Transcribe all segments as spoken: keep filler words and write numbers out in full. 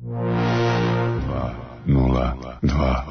dva nula dva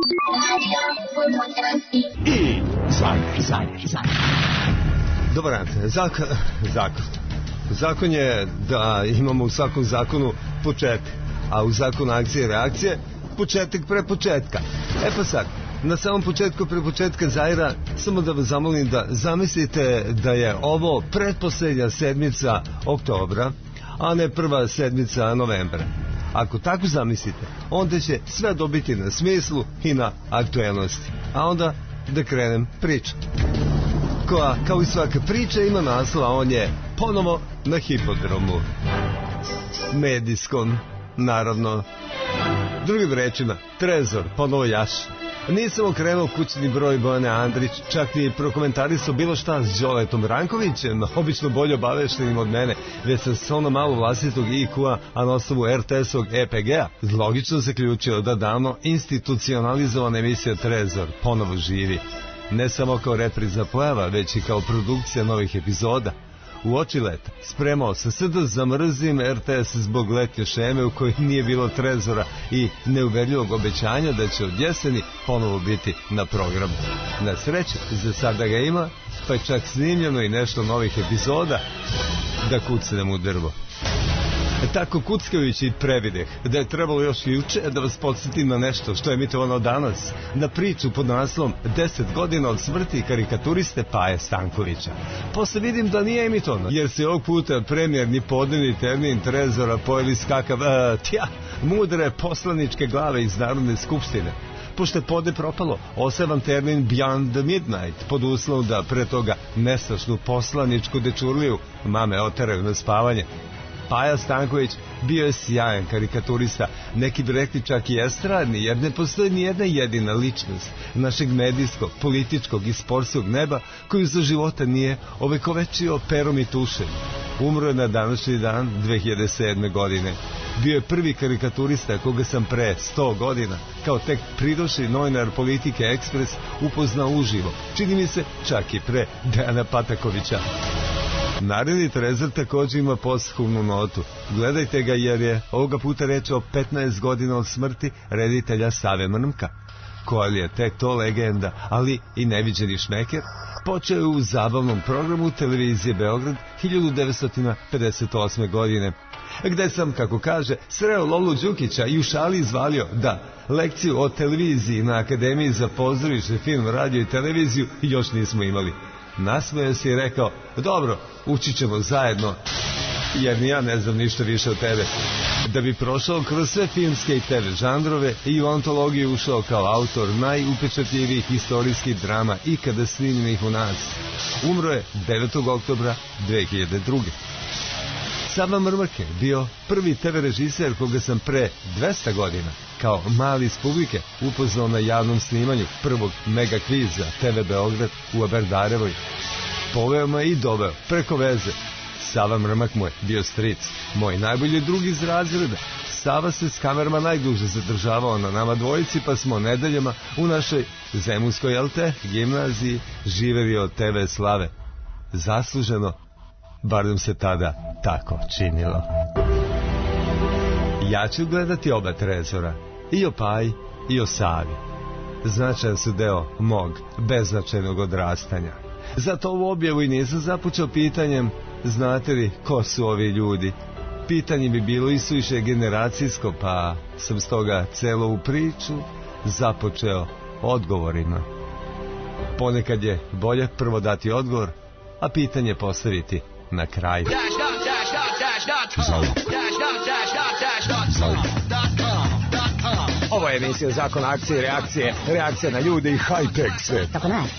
I Zagreb, Zagreb, Zagreb. Dobar dan, zakon, zakon. Zakon je da imamo u svakom zakonu početak, a u zakonu akcije i reakcije početak pre početka. E pa sad, na samom početku pre početka Zaira, samo da vas zamolim da zamislite da je ovo pretposlednja sedmica oktobra, a ne prva sedmica novembra. Ako tako zamislite, onda će sve dobiti na smislu i na aktuelnosti. A onda da krenem priču. Koja, kao i svaka priča, ima naslov, a on je ponovo na hipodromu. Medijskom, naravno. Drugim rečima, trezor, ponovo jaš. Nisam okrenuo kućni broj Bojane Andrić, čak ni prokomentarisao bilo šta s Đoletom Rankovićem, obično bolje obaveštenim od mene, već sam s ono malo vlastitog I Q-a, a na osnovu R T S-ovog E P G-a, logično zaključio da davno institucionalizovana emisija Trezor ponovo živi. Ne samo kao repriza pojava, već i kao produkcija novih epizoda. U oči leta spremao se sve da zamrzim R T S zbog letnje šeme u kojoj nije bilo Trezora i neuverljivog obećanja da će od jeseni ponovo biti na programu. Na sreću, za sada ga ima, pa je čak snimljeno i nešto novih epizoda da kucnem u drvo. E tako kuckajući prevideh da je trebalo još juče da vas podsjetim na nešto što je emitovano danas, na priču pod naslovom deset godina od smrti karikaturiste Paje Stankovića. Posle vidim da nije emitovano, jer se ovog puta premijerni podnevni termin Trezora pojeli skakav, uh, tja, mudre poslaničke glave iz Narodne skupštine. Pošto je podne propalo, osevam termin Beyond the Midnight, pod uslovom da pre toga nestašnu poslaničku dečurliju mame oteraju na spavanje. Paja Stanković bio je sjajan karikaturista, neki bi rekli čak i estradni, jer ne postoji ni jedna jedina ličnost našeg medijskog, političkog i sportskog neba koju za života nije ovekovečio perom i tušem. Umro je na današnji dan dve hiljade sedme. godine. Bio je prvi karikaturista koga sam pre sto godina, kao tek pridošli novinar Politike Ekspres, upoznao uživo, čini mi se čak i pre Dejana Patakovića. Naredni Trezor također ima posthumnu notu. Gledajte ga jer je ovoga puta reč o petnaest godina od smrti reditelja Save Mrmka, koja je tek to legenda, ali i neviđeni šmeker, počeo je u zabavnom programu televizije Beograd hiljadu devetsto pedeset osme. godine, gde sam, kako kaže, sreo Lolu Đukića i u šali izvalio da lekciju o televiziji na Akademiji za pozorište, film, radio i televiziju još nismo imali. Nasmeo se i rekao, dobro, učit ćemo zajedno, jer ni ja ne znam ništa više od tebe. Da bi prošao kroz sve filmske i te ve žanrove i u antologiju ušao kao autor najupečatljivijih istorijskih drama ikada snimljenih u nas. Umro je devetog oktobra dve hiljade druge. Sava Mrmak je bio prvi te ve režiser koga sam pre dvesta godina kao mali iz publike upoznao na javnom snimanju prvog mega kviza te ve Beograd u Aberdarevoj. Poveo me i doveo preko veze. Sava Mrmak mu je bio stric, moj najbolji drug iz razreda. Sava se s kamerama najduže zadržavao na nama dvojici, pa smo nedeljama u našoj zemunskoj, jel te, gimnaziji živeli od te ve slave. Zasluženo, bar nam se tada tako činilo. Ja ću gledati oba Trezora, i o Paji i o Savi. Značajan su deo mog beznačajnog odrastanja. Zato ovu objavu i nisam započeo pitanjem, znate li ko su ovi ljudi? Pitanje bi bilo i suviše generacijsko, pa sam stoga celu ovu priču započeo odgovorima. Ponekad je bolje prvo dati odgovor, a pitanje postaviti na kraju. Ovo je emisija Zakon akcije i reakcije, reakcija na ljude i high-tech svet. Tako ne.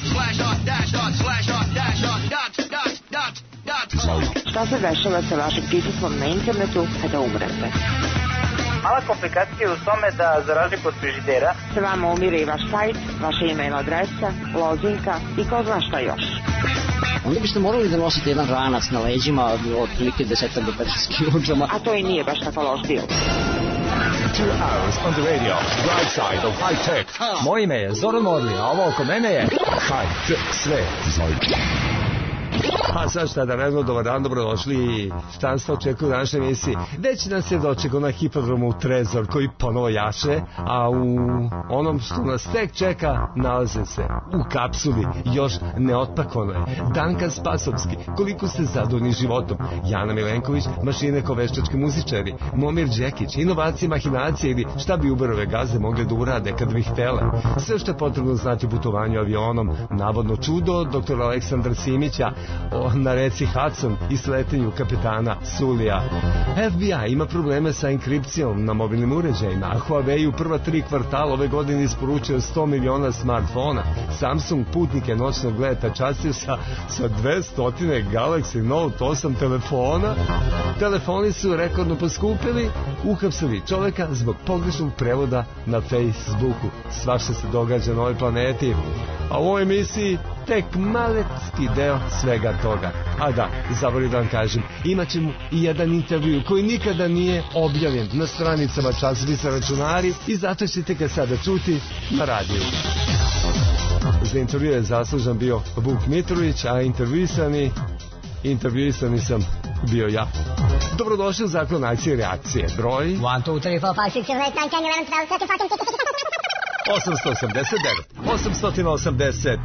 Šta se dešava sa vašim prisustvom na internetu kada umrete? Mala komplikacija je u tome da, za razliku od frižidera, se vama umire i vaš sajt, vaša email adresa, lozinka i ko zna šta još. Onda biste morali da nosite jedan ranac na leđima od otprilike desetak do petnaest kilograma. A to i nije baš tako loš bil. Two hours on the radio, right side of high tech. Moje ime je Zoran Modli, a ovo oko mene je high tech svet. A sad šta da radimo, dobar dan, dobrodošli. Šta nas očekuje u našoj emisiji? Već nas je dočekao na hipodromu Trezor koji ponovo jaše, a u onom što nas tek čeka nalaze se u kapsuli još neotpakovano je Dankan Spasovski, koliko ste zadovoljni životom, Jana Milenković, mašine ko veštački muzičari, Momir Đekić, inovacije, mahinacije ili šta bi Uberove gazde mogli da urade kad bi htele. Sve što je potrebno znati o putovanju avionom, navodno čudo doktora Aleksandra Simića o, na reci Hudson i sletenju kapetana Sulija. F B I ima probleme sa enkripcijom na mobilnim uređajima, a Huawei u prva tri kvartala ove godine isporučio sto miliona smartfona. Samsung putnike noćnog leta častio sa, sa dvesta Galaxy Note osam telefona. Telefoni su rekordno poskupili, uhapsili čoveka zbog pogrešnog prevoda na Facebooku. Svašta se događa na ovoj planeti, a u ovoj emisiji tek malecki deo svega toga. A da, zaboravim da vam kažem, imat ćemo i jedan intervju koji nikada nije objavljen na stranicama časopisa Računari i zato ćete ga sada čuti na radiju. Za intervju je zaslužan bio Vuk Mitrović, a intervjuisani intervjuisani sam bio ja. Dobrodošli u Zakon akcije i reakcije. Broj jedan, dva, tri, četiri, pet, šest, sedam, osam, devet, osamsto osamdeset devet, osamsto osamdeset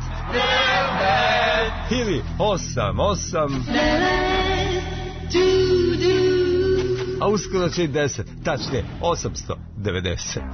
ili osam osam, a uskoro će i deset, tačnije osamsto devedeset.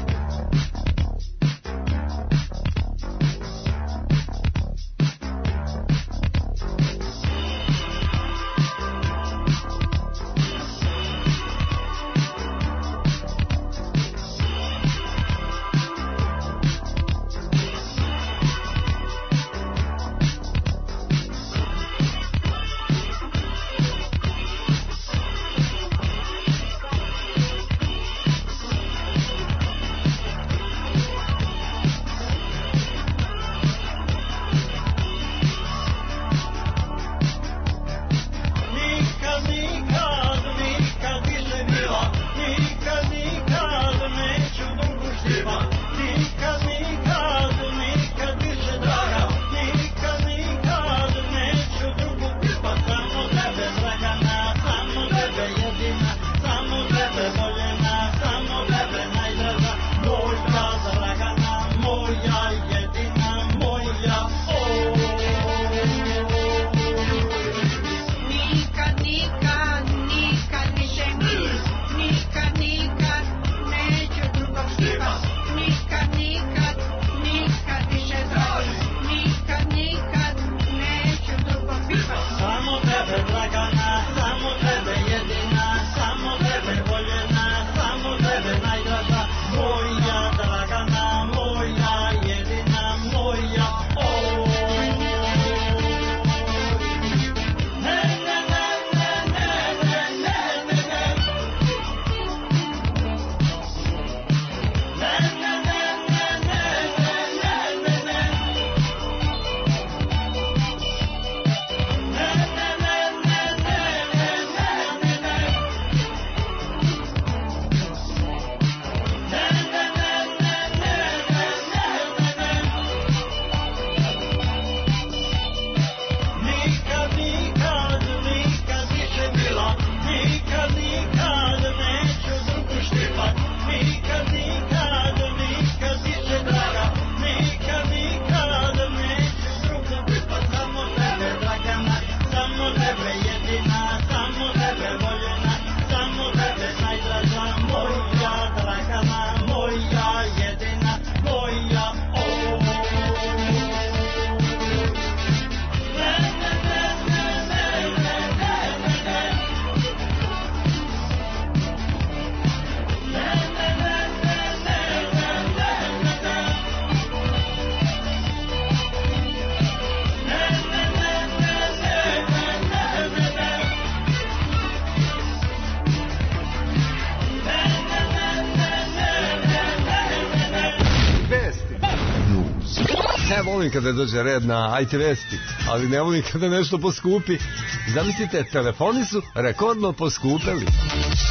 Ne volim kada dođe red na I T vesti, ali ne volim kada nešto poskupi. Zamislite, telefoni su rekordno poskupeli.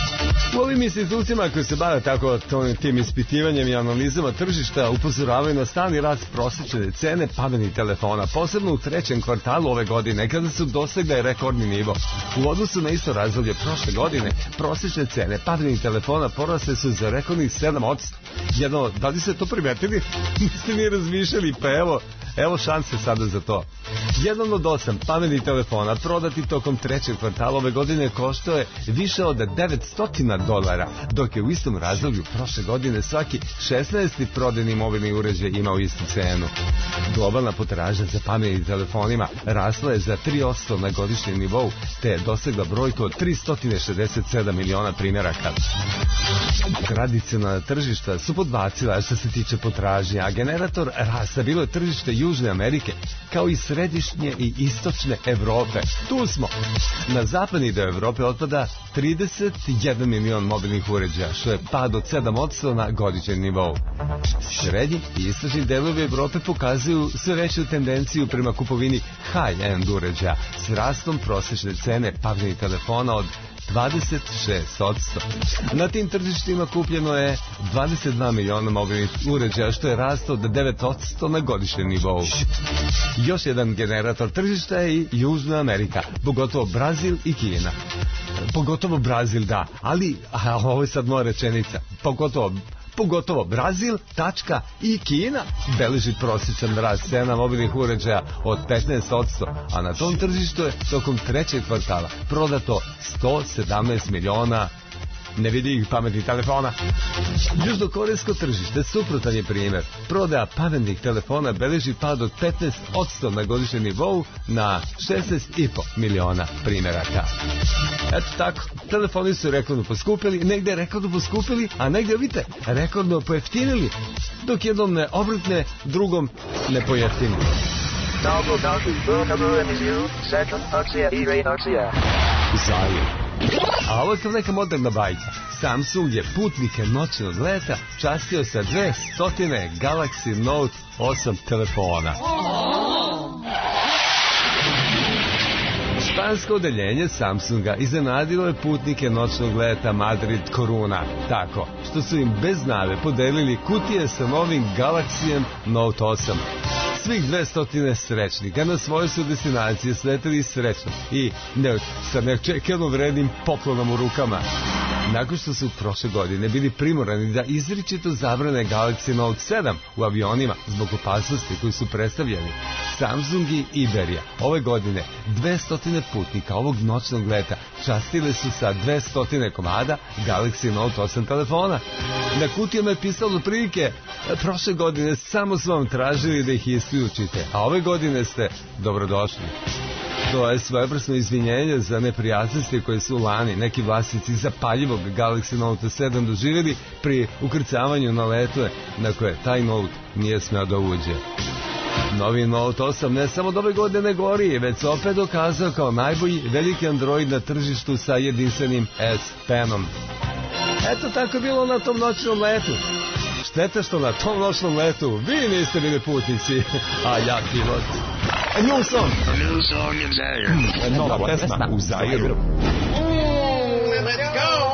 U ovim institucijama koje se bave tako tim ispitivanjem i analizama tržišta upozoravaju na stalni rast prosječne cene pametnih telefona, posebno u trećem kvartalu ove godine, kada su dosegle rekordni nivo. U odnosu na isto razdoblje prošle godine, prosječne cene pametnih telefona porasle su za rekordnih sedam posto. Jedno, da li ste to primetili? Niste ni razmišljali, pa evo, evo šanse sada za to. Jedan od osam pametnih telefona prodati tokom trećeg kvartala ove godine koštao je više od devetsto dolara, dok je u istom razdoblju prošle godine svaki šesnaesti prodajni mobilni uređaj imao istu cenu. Globalna potražnja za pametnim telefonima rasla je za tri posto na godišnjem nivou, te je dosegla brojku od tristo šezdeset sedam miliona primjeraka. Tradicionalna tržišta su podbacila što se tiče potražnje, a generator rasta bilo je tržište Južne Amerike, kao i središnje i istočne Evrope. Tu smo. Na zapadni deo Evrope otpada trideset jedan milion mobilnih uređaja, što je pad od sedam posto na godišnjem nivou. Srednji i istočni delovi Evrope pokazuju sve veću tendenciju prema kupovini high-end uređaja s rastom prosječne cene pametnih telefona od dvadeset šest posto. Na tim tržištima kupljeno je dvadeset dva miliona mobilnih uređaja, što je rast od devet posto na godišnjem nivou. Još jedan generator tržišta je i Južna Amerika, pogotovo Brazil i Kina. Pogotovo Brazil, da, ali a, ovo je sad moja rečenica, pogotovo Pogotovo Brazil, tačka i Kina beleži prosječan rast cena mobilnih uređaja od petnaest posto, a na tom tržištu je tokom trećeg kvartala prodato sto sedamnaest miliona ne vidi ih pametnih telefona. Južnokorejsko tržište suprotan je primjer. Prodaja pametnih telefona beleži pad od petnaest posto na godišnjem nivou na šesnaest i po miliona primjeraka. Eto tako, telefoni su rekordno poskupili, negdje rekordno poskupili, a negdje, vidite, rekordno pojeftinili, dok jednom ne obrtne, drugom ne pojeftini. Zajem. A ovo je kao neka moderna bajka. Samsung je putnike noćnog leta častio sa dvesta Galaxy Note osam telefona. Špansko odeljenje Samsunga iznenadilo je putnike noćnog leta Madrid-Koruna, tako što su im bez nave podelili kutije sa novim Galaxyjem Note osam. Svih dvesta srećnika na svojoj su destinacije sleteli srećno i ne, sa neočekivanom vrednim poklonom u rukama. Nakon što su prošle godine bili primorani da izričito zabrane Galaxy Note sedam u avionima zbog opasnosti koji su predstavljeni, Samsung i Iberia ove godine dvesta putnika ovog noćnog leta častile su sa dvesta komada Galaxy Note osam telefona. Na kutijama je pisalo otprilike: prošle godine samo smo vam tražili da ih isključite, a ove godine ste dobrodošli. To je svojevrsno izvinjenje za neprijatnosti koje su lani neki vlasnici zapaljivog Galaxy Note sedam doživjeli pri ukrcavanju na letove na koje taj Note nije smeo da uđe. Novi Note osam ne samo da ove godine gori, već se opet dokazao kao najbolji veliki Android na tržištu sa jedinstvenim S-Penom. Eto, tako je bilo na tom noćnom letu. Šteta što na tom noćnom letu vi niste bili putnici, a ja pilot. A new song. A new song in Zaire. Nova pesma u Zairu. Let's go.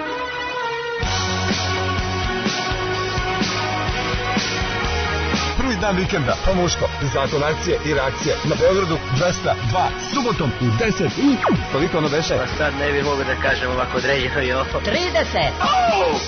Prvi dan vikenda, pa muško, zakon akcije i reakcije na Beogradu dvesta dva, subotom u deset i... Koliko ono beše? Pa sad ne bih mogu da kažem ovako određeno i ovo. trideset! Oh!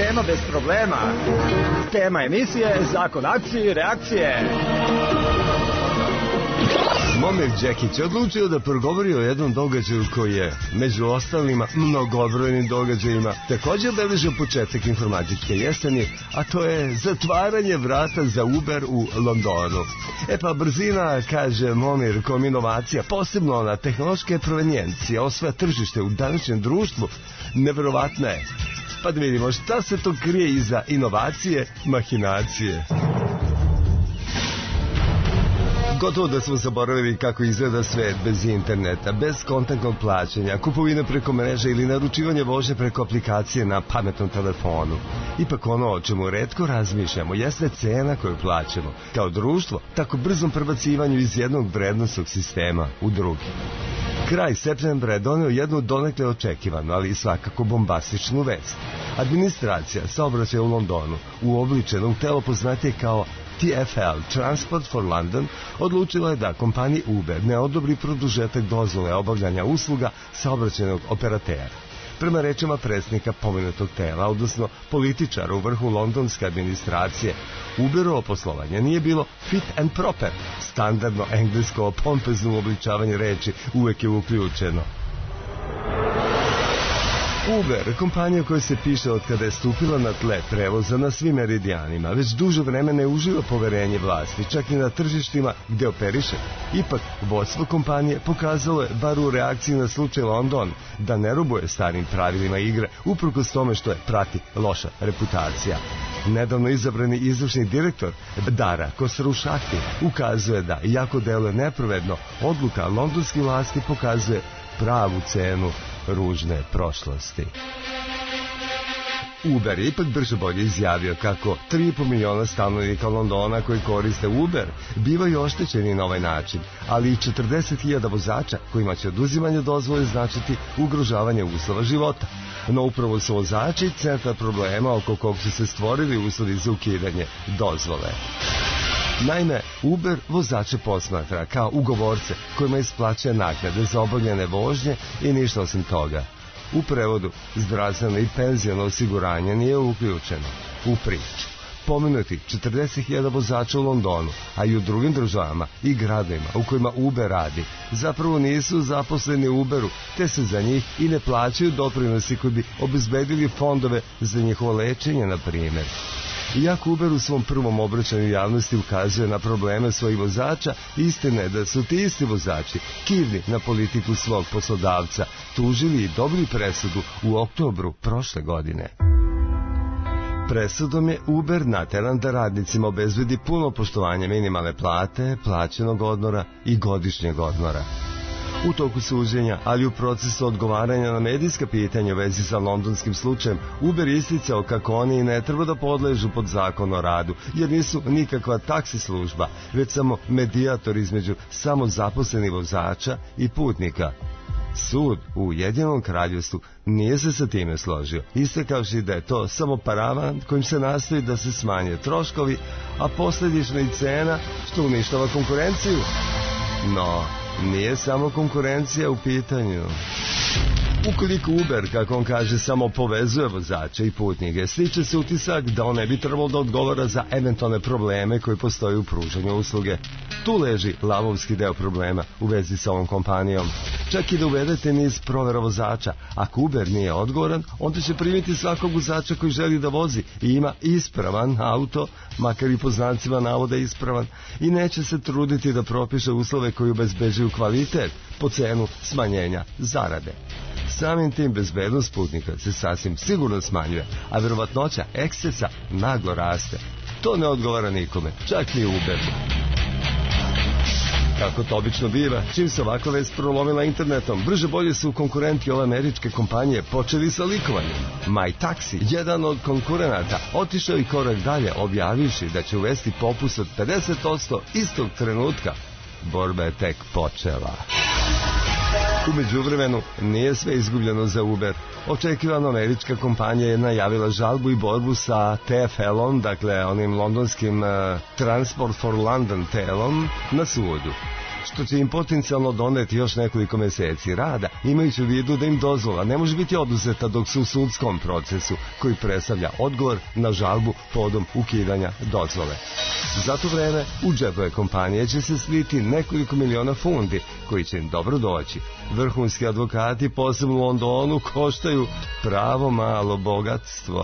sistema bez problema. Tema emisije, zakon akcije i reakcije. Momir Đekić odlučio da progovori o jednom događaju koji je, među ostalima mnogobrojnim događajima, također beležio početak informatičke jeseni, a to je zatvaranje vrata za Uber u Londonu. E pa brzina, kaže Momir, kom inovacija, posebno na tehnološke provenijencije, osvaja tržište u današnjem društvu, neverovatna je. Pa da vidimo šta se to krije iza inovacije, mahinacije. Gotovo da smo zaboravili kako izgleda svet bez interneta, bez kontaktnog plaćanja, kupovine preko mreže ili naručivanje vožnje preko aplikacije na pametnom telefonu. Ipak ono o čemu retko razmišljamo jeste cena koju plaćamo, kao društvo, tako brzom prebacivanju iz jednog vrednostnog sistema u drugi. Kraj septembra je doneo jednu donekle očekivanu, ali i svakako bombastičnu vest. Administracija saobraćaja u Londonu, uobličena u telo poznatije kao T F L, Transport for London, odlučila je da kompaniji Uber ne odobri produžetak dozvole obavljanja usluga saobraćajnog operatera. Prema rečima predsjednika pomenutog tela, odnosno političara u vrhu londonske administracije, Uberovo poslovanje nije bilo fit and proper, standardno englesko pompezno uobličavanje reči uvek je uključeno. Uber, kompanija koja se piše od kada je stupila na tle prevoza na svim meridijanima, već duže vreme ne uživa poverenje vlasti, čak i na tržištima gde operiše. Ipak, vodstvo kompanije pokazalo je, bar u reakciji na slučaj London, da ne robuje starim pravilima igre, uprkos tome što je prati loša reputacija. Nedavno izabrani izvršni direktor Dara Khosrowshahi ukazuje da, iako deluje nepravedno, odluka londonskih vlasti pokazuje pravu cenu ružne prošlosti. Uber je ipak brže bolje izjavio kako tri i po miliona stanovnika Londona koji koriste Uber bivaju oštećeni na ovaj način, ali i četrdeset hiljada vozača kojima će oduzimanje dozvole značiti ugrožavanje uslova života. No upravo su vozači centar problema oko kog su se stvorili uslovi za ukidanje dozvole. Naime, Uber vozače posmatra kao ugovorce kojima isplaćuje naknade za obavljene vožnje i ništa osim toga. U prevodu, zdravstveno i penziono osiguranje nije uključeno u priču. Pomenuti četrdeset hiljada vozača u Londonu, a i u drugim državama i gradovima u kojima Uber radi, zapravo nisu zaposleni u Uberu, te se za njih i ne plaćaju doprinosi koji bi obezbedili fondove za njihovo lečenje, na primjer. Iako Uber u svom prvom obraćanju javnosti ukazuje na probleme svojih vozača, istina je da su ti isti vozači, kivni na politiku svog poslodavca, tužili i dobili presudu u oktobru prošle godine. Presudom je Uber nateran da radnicima obezbedi puno poštovanje minimalne plate, plaćenog odmora i godišnjeg odmora. U toku suđenja, ali u procesu odgovaranja na medijska pitanja u vezi sa londonskim slučajem, Uber je isticao kako oni ne treba da podležu pod zakon o radu, jer nisu nikakva taksi služba, već samo medijator između samozaposlenih vozača i putnika. Sud u Ujedinjenom kraljevstvu nije se sa time složio, istakavši da je to samo paravan kojim se nastoji da se smanje troškovi, a posljedično i cena što uništava konkurenciju. No, nije samo konkurencija u pitanju. Ukoliko Uber, kako on kaže, samo povezuje vozače i putnike, stiče se utisak da on ne bi trebalo da odgovara za eventualne probleme koji postoje u pružanju usluge. Tu leži lavovski deo problema u vezi sa ovom kompanijom. Čak i da uvedete niz provera vozača, ako Uber nije odgovoran, onda će primiti svakog vozača koji želi da vozi i ima ispravan auto, makar i po znacima navoda ispravan, i neće se truditi da propiše uslove koji obezbeđuju kvalitet po cenu smanjenja zarade. Samim tim bezbednost putnika se sasvim sigurno smanjuje, a verovatnoća ekscesa naglo raste. To ne odgovara nikome, čak ni Uberu. Kako to obično biva, čim se ovakva vest prolomila internetom, brže bolje su konkurenti ove američke kompanije počeli sa likovanjem. MyTaxi, jedan od konkurenata, otišao i korak dalje, objavivši da će uvesti popust od pedeset posto istog trenutka. Borba je tek počela. U međuvremenu nije sve izgubljeno za Uber. Očekivano američka kompanija je najavila žalbu i borbu sa T F L-om, dakle onim londonskim uh, Transport for London telom, na sudu. što će im potencijalno doneti još nekoliko meseci rada, imajući u vidu da im dozvola ne može biti oduzeta dok su u sudskom procesu, koji predstavlja odgovor na žalbu povodom ukidanja dozvole. Za to vreme u džepove kompanije će se sliti nekoliko miliona fundi, koji će im dobro doći. Vrhunski advokati, posebno u Londonu, koštaju pravo malo bogatstvo.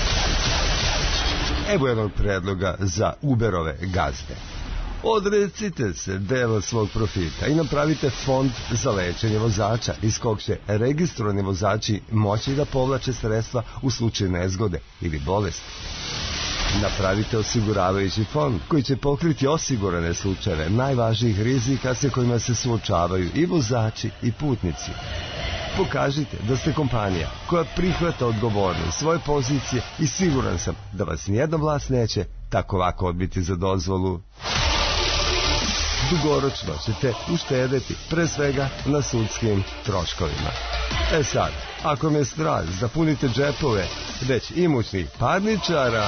Evo jednog predloga za Uberove gazde. Odrecite se dela svog profita i napravite fond za lečenje vozača, iz kog će registrovani vozači moći da povlače sredstva u slučaju nezgode ili bolesti. Napravite osiguravajući fond koji će pokriti osigurane slučajeve najvažnijih rizika sa kojima se suočavaju i vozači i putnici. Pokažite da ste kompanija koja prihvata odgovornost svoje pozicije i siguran sam da vas nijedna vlast neće tako lako odbiti za dozvolu. Dugoročno ćete uštedeti pre svega na sudskim troškovima. E sad, ako me strast, zapunite džepove već imućnih parničara.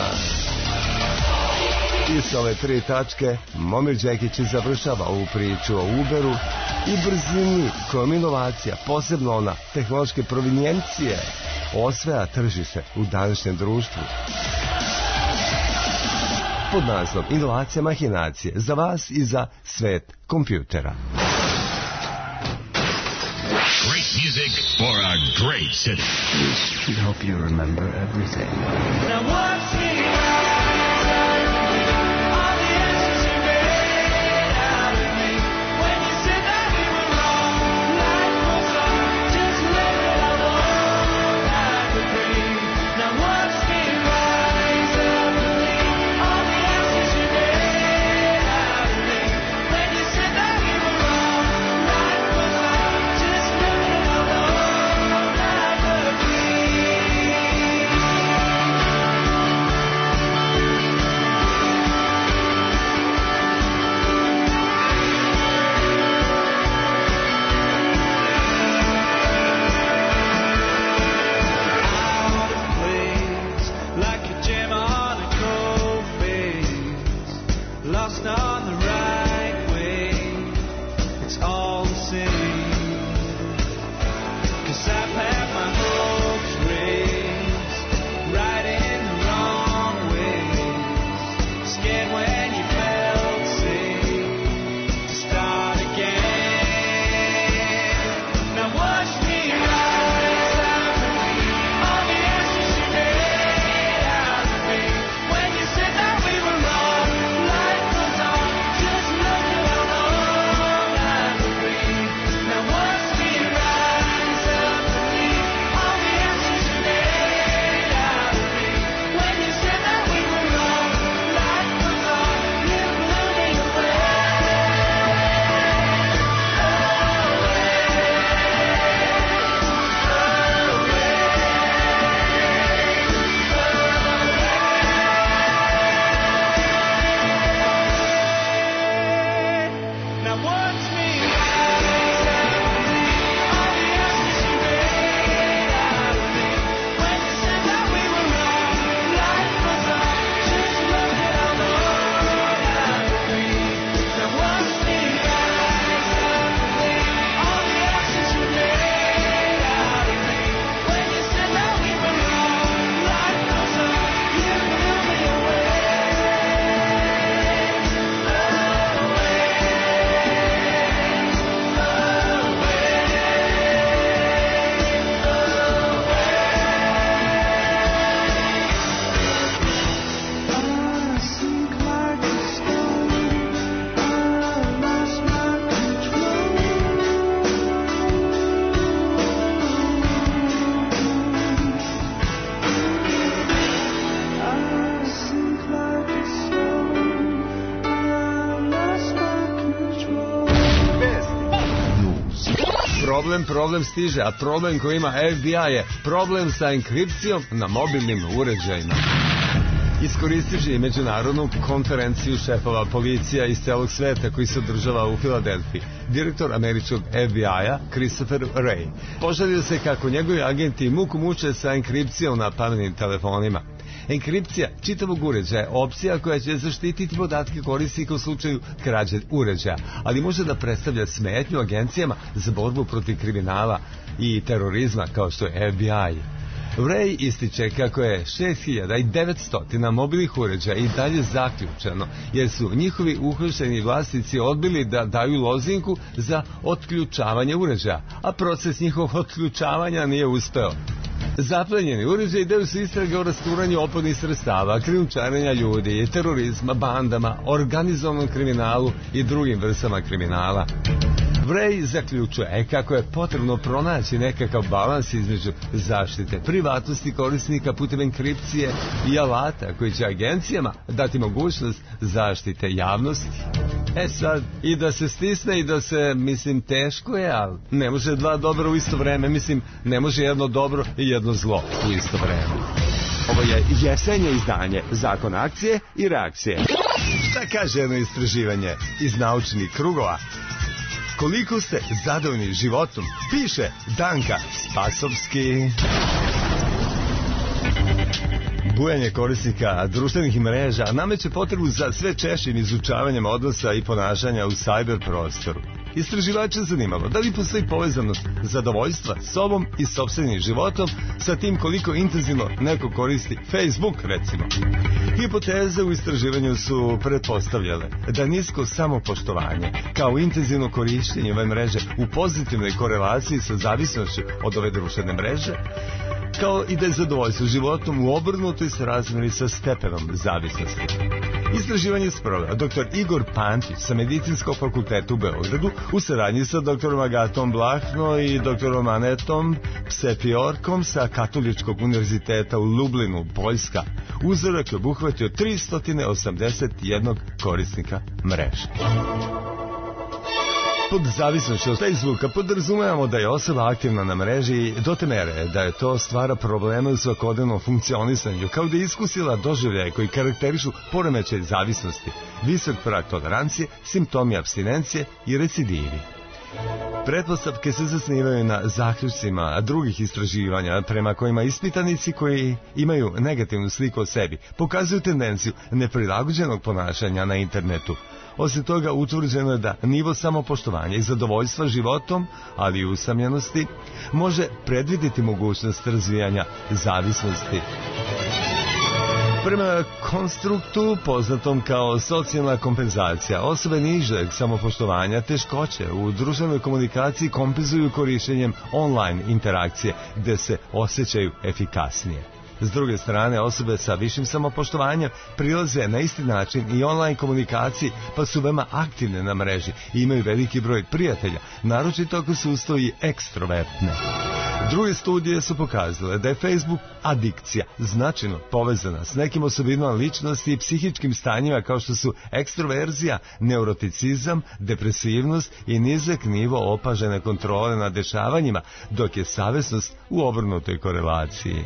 I sa ove tri tačke Momir Đekić završava ovu priču o Uberu i brzini kojom inovacija, posebno ona tehnološke provenijencije, osvaja tržište u današnjem društvu. Pod naslov Inovacija mahinacije za vas i za svet kompjutera. Great music for a great city. We hope you remember everything. Now what's the all the answers you made out of me when you said that we were wrong? Life goes on, just let it all alone. I could breathe. Now what's the rise up of me? All the answers you made out of me when you said that we were wrong. Life goes on, just let it all alone. I could breathe. Out of place, like a gem on a cold face, lost on the right way. It's all the same. 'Cause I've had my hopes raised right in the wrong ways. Scared when you felt safe to start again. Now watch me rise up and be all the answers you made out of me when you said that we were wrong. Life goes on, just look at how long I could breathe. Now watch me rise up and be all the answers you made out of me when you said that we were wrong. Life goes on, you blew me away. Now watch me rise up and be all the answers you made out of me when you said that we were wrong. Life goes on, just look at how long I could breathe. Now watch me rise up and be all the answers you made out of me when you said that we were wrong. Life goes on, you blew me away. I sink like a stone. I lost my control. I sink like a stone. I lost my control. Problem, problem stiže, a problem koji ima F B I je problem sa enkripcijom na mobilnim uređajima. Iskoristivši međunarodnu konferenciju šefova policija iz celog sveta koji se održava u Filadelfiji, direktor američkog F B I-a Christopher Wray požalio se kako njegovi agenti muku muče sa enkripcijom na pametnim telefonima. Enkripcija čitavog uređaja je opcija koja će zaštititi podatke korisnika u slučaju krađe uređaja, ali može da predstavlja smetnju agencijama za borbu protiv kriminala i terorizma kao što je F B I. Ray ističe kako je šest hiljada devetsto mobilnih uređaja i dalje zaključano, jer su njihovi uhapšeni vlasnici odbili da daju lozinku za otključavanje uređaja, a proces njihovog otključavanja nije uspeo. Zaplenjeni uređaji deo su istrage o rasturanju opasnih sredstava, krijumčarenja ljudi, terorizma, bandama, organizovanom kriminalu i drugim vrstama kriminala. Ray zaključuje kako je potrebno pronaći nekakav balans između zaštite privatnosti korisnika putem enkripcije i alata koji će agencijama dati mogućnost zaštite javnosti. E sad, i da se stisne i da se, mislim, teško je, ali ne može dva dobra u isto vreme, mislim, ne može jedno dobro i jedno zlo u isto vreme. Ovo je jesenje izdanje Zakon akcije i reakcije. Šta kaže jedno istraživanje iz naučnih krugova? Koliko ste zadovoljni životom, piše Danka Spasovski. Bujanje korisnika društvenih mreža nameće potrebu za sve češćim izučavanjem odnosa i ponašanja u sajber prostoru. Istraživače zanimalo da li postoji povezanost zadovoljstva sobom i sopstvenim životom sa tim koliko intenzivno neko koristi Facebook, recimo. Hipoteze u istraživanju su pretpostavljale da nisko samopoštovanje kao intenzivno korištenje ove mreže u pozitivnoj korelaciji sa zavisnošću od ove društvene mreže, kao i da je zadovoljstvo životom u obrnutoj srazmeri sa stepenom zavisnosti. Istraživanje sproveo doktor Igor Pantić sa Medicinskog fakulteta u Beogradu u saradnji sa doktorom Agatom Blahno i doktorom Anetom Psepiorkom sa Katoličkog univerziteta u Lublinu, Poljska. Uzorak je obuhvatio tristo osamdeset jedan korisnika mreže. Pod zavisnošću od Facebooka podrazumevamo da je osoba aktivna na mreži do te mere da je to stvara probleme u svakodnevnom funkcionisanju, kao da je iskusila doživljaje koji karakterišu poremećaj zavisnosti, visok prag tolerancije, simptomi apstinencije i recidivi. Pretpostavke se zasnivaju na zaključcima drugih istraživanja prema kojima ispitanici koji imaju negativnu sliku o sebi pokazuju tendenciju neprilagođenog ponašanja na internetu. Osim toga, utvrđeno je da nivo samopoštovanja i zadovoljstva životom, ali i usamljenosti, može predvidjeti mogućnost razvijanja zavisnosti. Prema konstruktu, poznatom kao socijalna kompenzacija, osobe nižeg samopoštovanja teškoće u društvenoj komunikaciji kompenzuju korištenjem online interakcije, gde se osjećaju efikasnije. S druge strane, osobe sa višim samopoštovanjem prilaze na isti način i online komunikaciji, pa su veoma aktivne na mreži i imaju veliki broj prijatelja, naročito ako su uz to i ekstrovertne. Druge studije su pokazale da je Facebook adikcija značajno povezana s nekim osobinama ličnosti i psihičkim stanjima kao što su ekstroverzija, neuroticizam, depresivnost i nizak nivo opažene kontrole nad dešavanjima, dok je savesnost u obrnutoj korelaciji.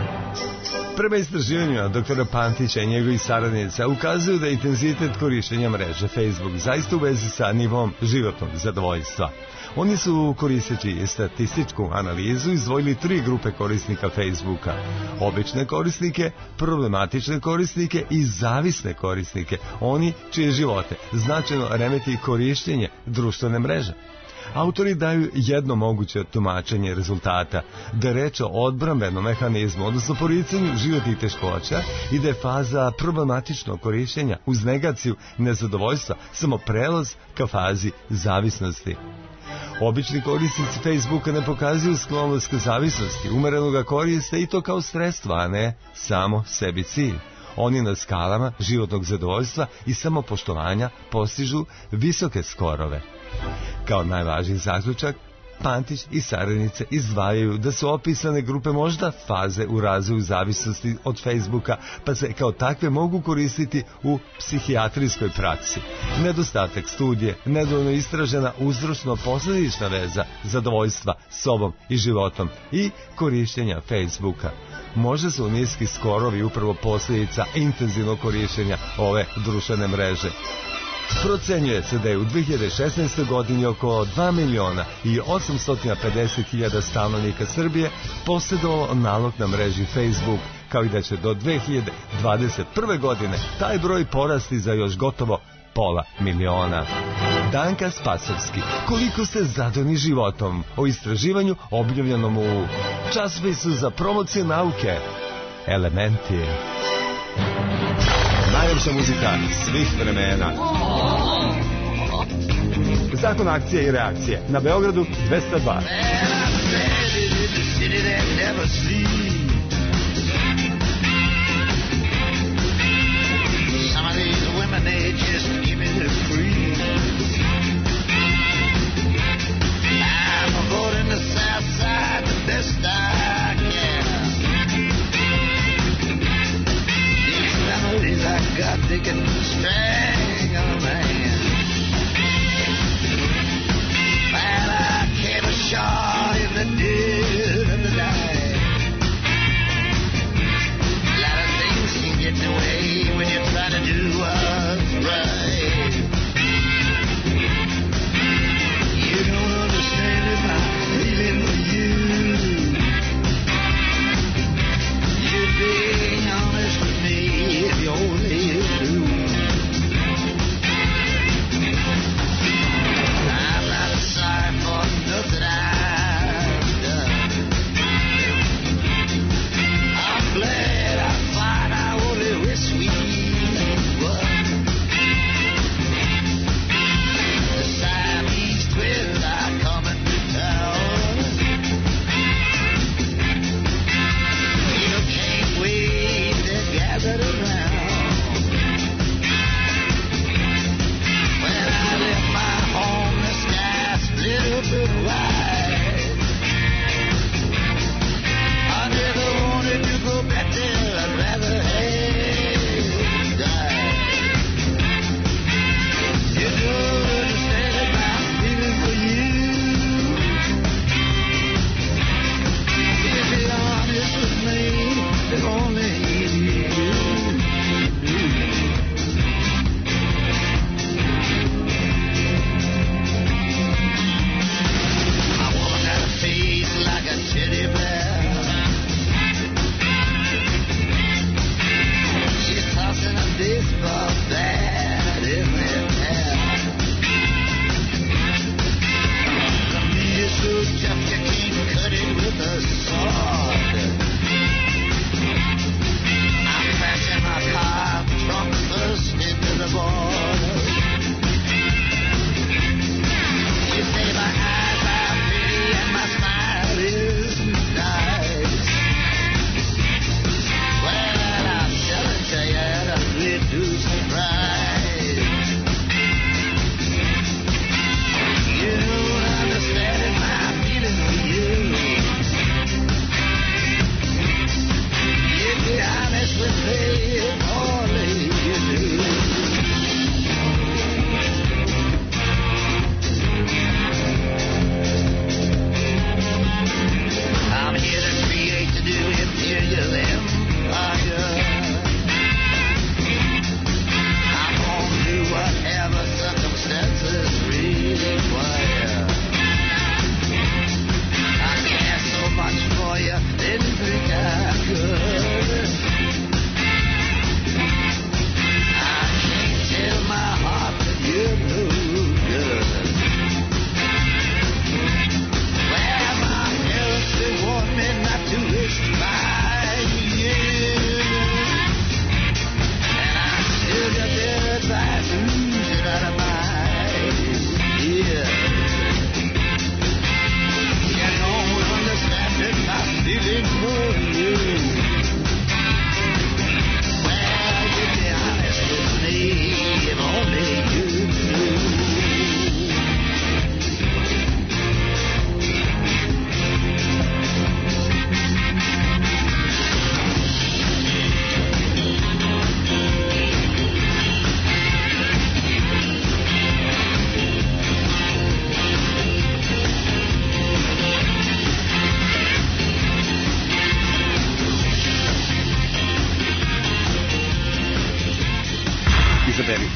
Prema istraživanjima doktora Pantića i njegovih saradnica ukazuju da je intenzitet korištenja mreže Facebook zaista u vezi sa nivom životnog zadovoljstva. Oni su, koristeći statističku analizu, izdvojili tri grupe korisnika Facebooka: obične korisnike, problematične korisnike i zavisne korisnike, oni čije živote značajno remeti korištenje društvene mreže. Autori daju jedno moguće tumačenje rezultata, da je reč o odbrambenom mehanizmu, odnosno poricanju životnih teškoća i da je faza problematičnog korištenja uz negaciju nezadovoljstva samo prelaz ka fazi zavisnosti. Obični korisnici Facebooka ne pokazuju sklonost ka zavisnosti, umereno ga koriste i to kao sredstvo, a ne samo sebi cilj. Oni na skalama životnog zadovoljstva i samopoštovanja postižu visoke skorove. Kao najvažniji zaključak, Pantić i saradnice izdvajaju da su opisane grupe možda faze u razvoju zavisnosti od Facebooka, pa se kao takve mogu koristiti u psihijatrijskoj praksi. Nedostatak studije, nedovoljno istražena uzročno-posljedična veza zadovoljstva sobom i životom i korištenja Facebooka. Možda su niski skorovi upravo posljedica intenzivnog korištenja ove društvene mreže. Procenjuje se da je u dve hiljade šesnaestoj. godini oko dva miliona i osamsto pedeset hiljada stanovnika Srbije posjedovalo nalog na mreži Facebook, kao i da će do dve hiljade dvadeset prve. godine taj broj porasti za još gotovo pola miliona. Danka Spasovski, koliko ste zadovoljni životom, o istraživanju objavljenom u časopisu za promociju nauke Elementi. Najljepša muzika svih vremena. Zakon akcije i reakcije na Beogradu dvesta dva. They just keep it free. I'm avoiding the south side the best I can. These memories I got, they can strangle a man. Man, I came ashore in the dead of the night. A lot of things can get in the way when you're trying to do what's right.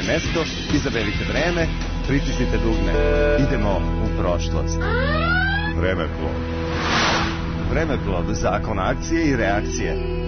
mesto, izaberite vreme, pritisnite dugme. Idemo u prošlost. Vremeplov. Vremeplov, zakon akcije i reakcije.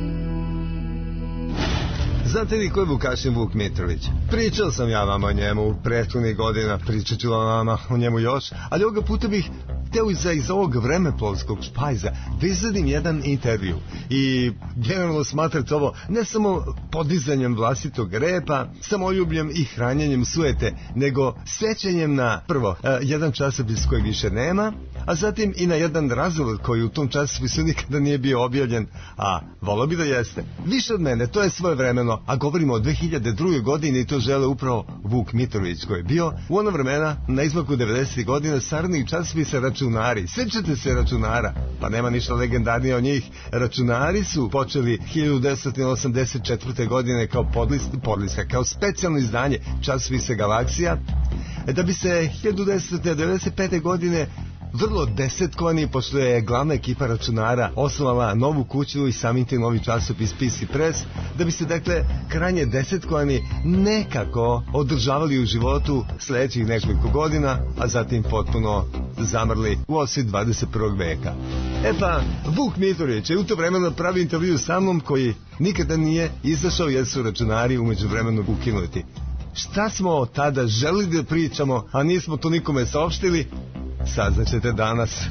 Znate li ko je Vukašin Vuk Mitrović? Pričao sam ja vama o njemu u prethodnih godina, pričat ću vama o njemu još, ali ovoga puta bih hteo za iz ovog vremeplovskog špajza da izvedim jedan intervju i generalno smatrati ovo ne samo podizanjem vlastitog repa, samoljubljem i hranjenjem sujete, nego sećanjem na prvo jedan časopis koji više nema, a zatim i na jedan razgovor koji u tom časopisu nikada nije bio objavljen, a volao bi da jeste. Više od mene, to je svojevremeno, a govorimo o dve hiljade druge. godini i to žele upravo Vuk Mitrović, koji je bio u ono vremena na izmaku devedesetih godina saradnik časopisa Računari. Sećate se Računara? Pa nema ništa legendarnije od njih. Računari su počeli hiljadu devetsto osamdeset četvrte. godine kao podlist, podliska, kao specijalno izdanje časopisa Galaksija, da bi se hiljadu devetsto devedeset pete. godine vrlo desetkovani, pošto je glavna ekipa Računara osnovala novu kuću i samim tim novi časopis P C Press, da bi se dakle krajnje desetkovani nekako održavali u životu sledećih nekoliko godina, a zatim potpuno zamrli u osvit dvadeset prvog. veka. E pa, Vuk Mitrović je u to vremeno pravi intervju sa mnom koji nikada nije izašao jer su Računari umeđu vremenu ukinuti. Šta smo tada želili da pričamo, a nismo to nikome saopštili, saznaćete danas.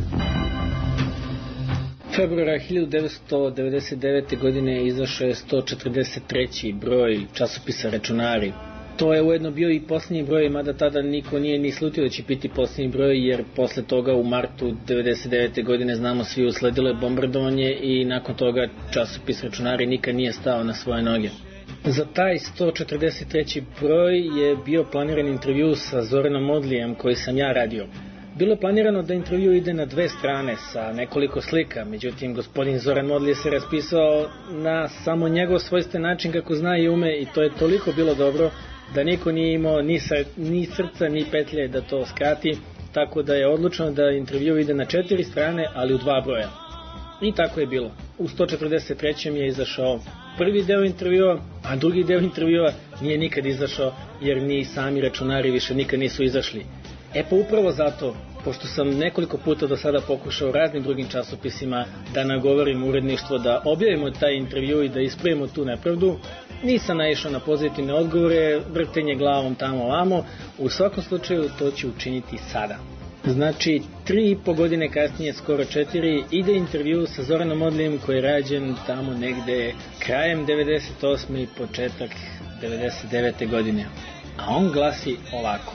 Februara hiljadu devetsto devedeset devete. godine izašao je sto četrdeset treći. broj časopisa Računari. To je ujedno bio i posljednji broj, mada tada niko nije ni slutio da će biti posljednji broj, jer posle toga u martu devedeset devete. godine znamo svi usledilo je bombardovanje i nakon toga časopis Računari nikad nije stao na svoje noge. Za taj sto četrdeset treći. broj je bio planiran intervju sa Zoranom Modlijem koji sam ja radio. Bilo je planirano da intervju ide na dve strane sa nekoliko slika, međutim gospodin Zoran Modlije se raspisao na samo njegov svojstven način kako zna i ume i to je toliko bilo dobro da niko nije imao ni, sa, ni srca ni petlje da to skrati, tako da je odlučeno da intervju ide na četiri strane, ali u dva broja. I tako je bilo. U sto četrdeset trećem. je izašao prvi deo intervjua, a drugi deo intervjua nije nikad izašao jer ni sami Računari više nikad nisu izašli. E pa upravo zato, pošto sam nekoliko puta do sada pokušao raznim drugim časopisima da nagovorim uredništvo da objavimo taj intervju i da ispravimo tu nepravdu, nisam naišao na pozitivne odgovore, vrtenje glavom tamo ovamo. U svakom slučaju to ću učiniti sada. Znači, tri i po godine kasnije, skoro četiri, ide intervju sa Zoranom Modlijem koji je rađen tamo negde krajem devedeset osme. i početak devedeset devete. godine. A on glasi ovako.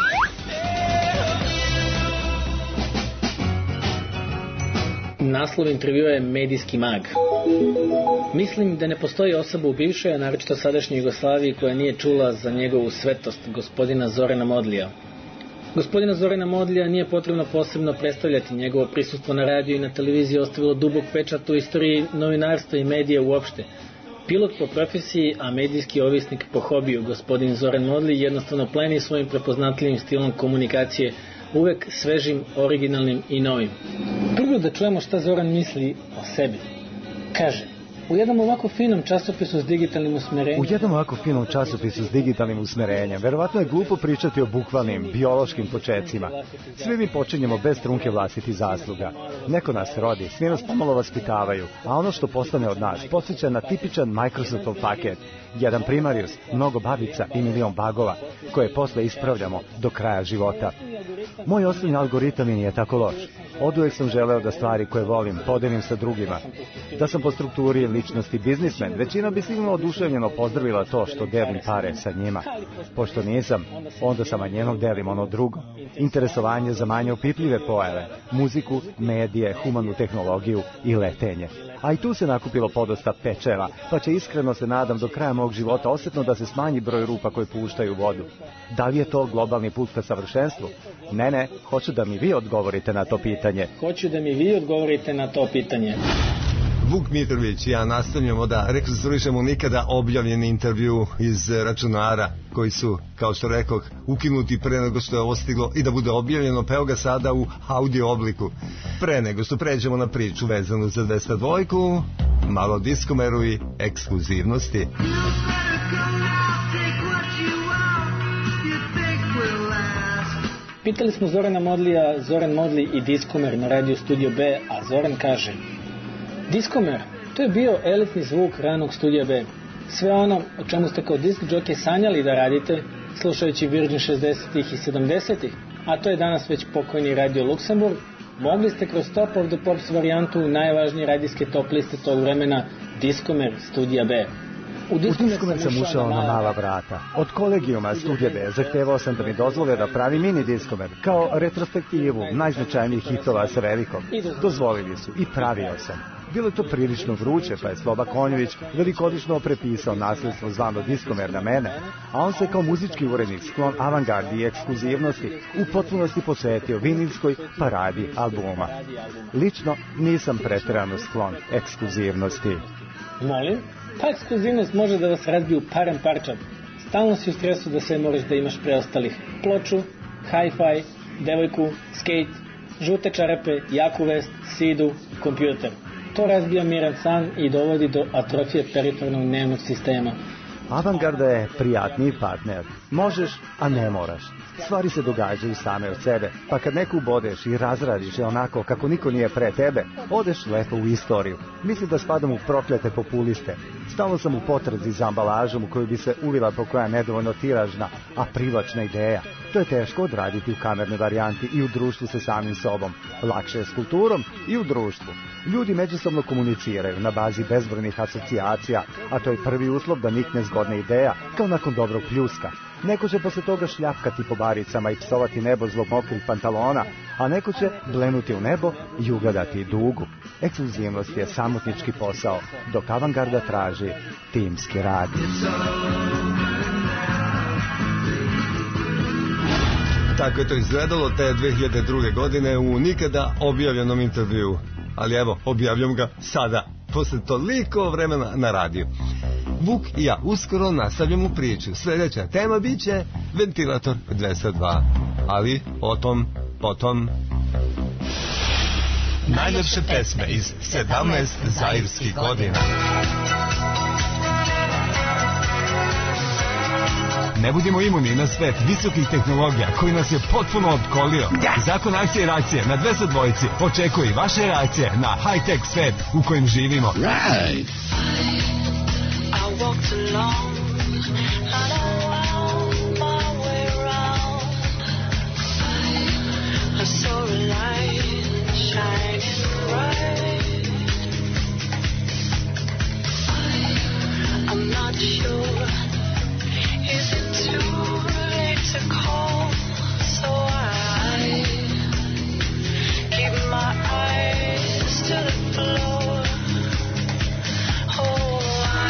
Naslov intervjua je Medijski mag. Mislim da ne postoji osoba u bivšoj, a naročito sadašnjoj Jugoslaviji koja nije čula za njegovu svetost, gospodina Zorana Modlija. Gospodina Zorana Modlija nije potrebno posebno predstavljati. Njegovo prisustvo na radiju i na televiziji ostavilo dubok pečat u istoriji novinarstva i medija uopšte. Pilot po profesiji, a medijski ovisnik po hobiju, gospodin Zoran Modlij jednostavno pleni svojim prepoznatljivim stilom komunikacije, uvek svežim, originalnim i novim. Prvo da čujemo šta Zoran misli o sebi. Kaže: U jednom ovako finom časopisu s digitalnim usmerenjem... U jednom ovako finom časopisu s digitalnim usmerenjem, verovatno je glupo pričati o bukvalnim, biološkim počecima. Svi mi počinjemo bez trunke vlastitih zasluga. Neko nas rodi, svi nas pomalo vaspitavaju, a ono što postane od nas podsjeća na tipičan Microsoftov paket. Jedan primarius, mnogo babica i milion bagova, koje posle ispravljamo do kraja života. Moj osnovni algoritam nije tako loš. Oduvek sam želeo da stvari koje volim podelim sa drugima. Da sam po strukturi ličnosti biznismen, većina bi sigurno oduševljeno pozdravila to što delim pare sa njima. Pošto nisam, onda sa manjenog delim ono drugo. Interesovanje za manje opipljive pojave, muziku, medije, humanu tehnologiju i letenje. A i tu se nakupilo podosta pečeva, pa će iskreno se nadam do kraja mog života osjetno da se smanji broj rupa koje puštaju vodu. Da li je to globalni put ka savršenstvu? Ne, ne, hoću da mi vi odgovorite na to pitanje. Hoću da mi vi odgovorite na to pitanje. Vuk Mitrović i ja nastavljamo da rekonstruišemo nikada objavljeni intervju iz Računara, koji su, kao što rekoh, ukinuti pre nego što je ovo stiglo i da bude objavljeno, pa evo ga sada u audio obliku. Pre nego što pređemo na priču vezanu za dvesta dva, malo diskomeru i ekskluzivnosti. You Pitali smo Zorana Modlija, Zoran Modli i Diskomer na Radio Studio B, a Zoran kaže: Diskomer, to je bio elitni zvuk ranog Studija B. Sve ono o čemu ste kao disk džokej sanjali da radite, slušajući Virgin šezdesetih i sedamdesetih, a to je danas već pokojni Radio Luksemburg, mogli ste kroz Top of the Pops varijantu najvažnije radijske top liste tog vremena Diskomer Studija B. U Diskomer sam ušao na mala vrata. Od kolegijuma Studija B zahtevao sam da mi dozvole da pravi mini Diskomer, kao retrospektivu najznačajnijih hitova sa velikom. Dozvolili su i pravio sam. Bilo je to prilično vruće, pa je Sloba Konjović velikodušno prepisao nasledstvo zvano Diskomer na mene, a on se kao muzički urednik sklon avangardi i ekskluzivnosti u potpunosti posvetio vinilskoj paradi albuma. Lično nisam pretjerano sklon ekskluzivnosti. Molim? Ta ekskluzivnost može da vas razbije u param parčad. Stalno si u stresu da sve moraš da imaš preostalih: ploču, hi-fi, devojku, skate, žute čarape, jaku vest, sidu, kompjuter. To razbija miran san i dovodi do atrofije perifernog nervnog sistema. Avangarda je prijatniji partner. Možeš, a ne moraš. Stvari se događaju same od sebe, pa kad neku ubodeš i razradiš je onako kako niko nije pre tebe, odeš lepo u istoriju. Mislim da spadam u proklete populiste. Stalno sam u potrazi za ambalažom u koju bi se uvila po koja nedovoljno tiražna, a privlačna ideja. To je teško odraditi u kamernoj varijanti i u društvu sa samim sobom. Lakše je s kulturom i u društvu. Ljudi međusobno komuniciraju na bazi bezbrojnih asocijacija, a to je prvi uslov da nikne zgodna ideja, kao nakon dobrog pljuska. Neko će posle toga šljapkati po baricama i psovati nebo zbog mokrih pantalona, a neko će blenuti u nebo i ugledati dugu. Ekskluzivnost je samotnički posao, dok avangarda traži timski rad. Tako je to izgledalo te dve hiljade druge. godine u nikada objavljenom intervju. Ali evo, objavljam ga sada, posle toliko vremena na radiju. Vuk i ja uskoro nastavljamo priču. Sljedeća tema bit će Ventilator dvesta dva. Ali o tom, potom. Najlepše pesme iz sedamnaest zairskih godina. Ne budimo imuni na svet visokih tehnologija koji nas je potpuno opkolio. Zakon akcije i reakcije na dvesta dva očekuje vaše reakcije na high-tech svet u kojem živimo. Right. I walked along and I wound my way around. I saw a light shining bright. I'm not sure, is it too late to call? So I keep my eyes to the floor. Oh,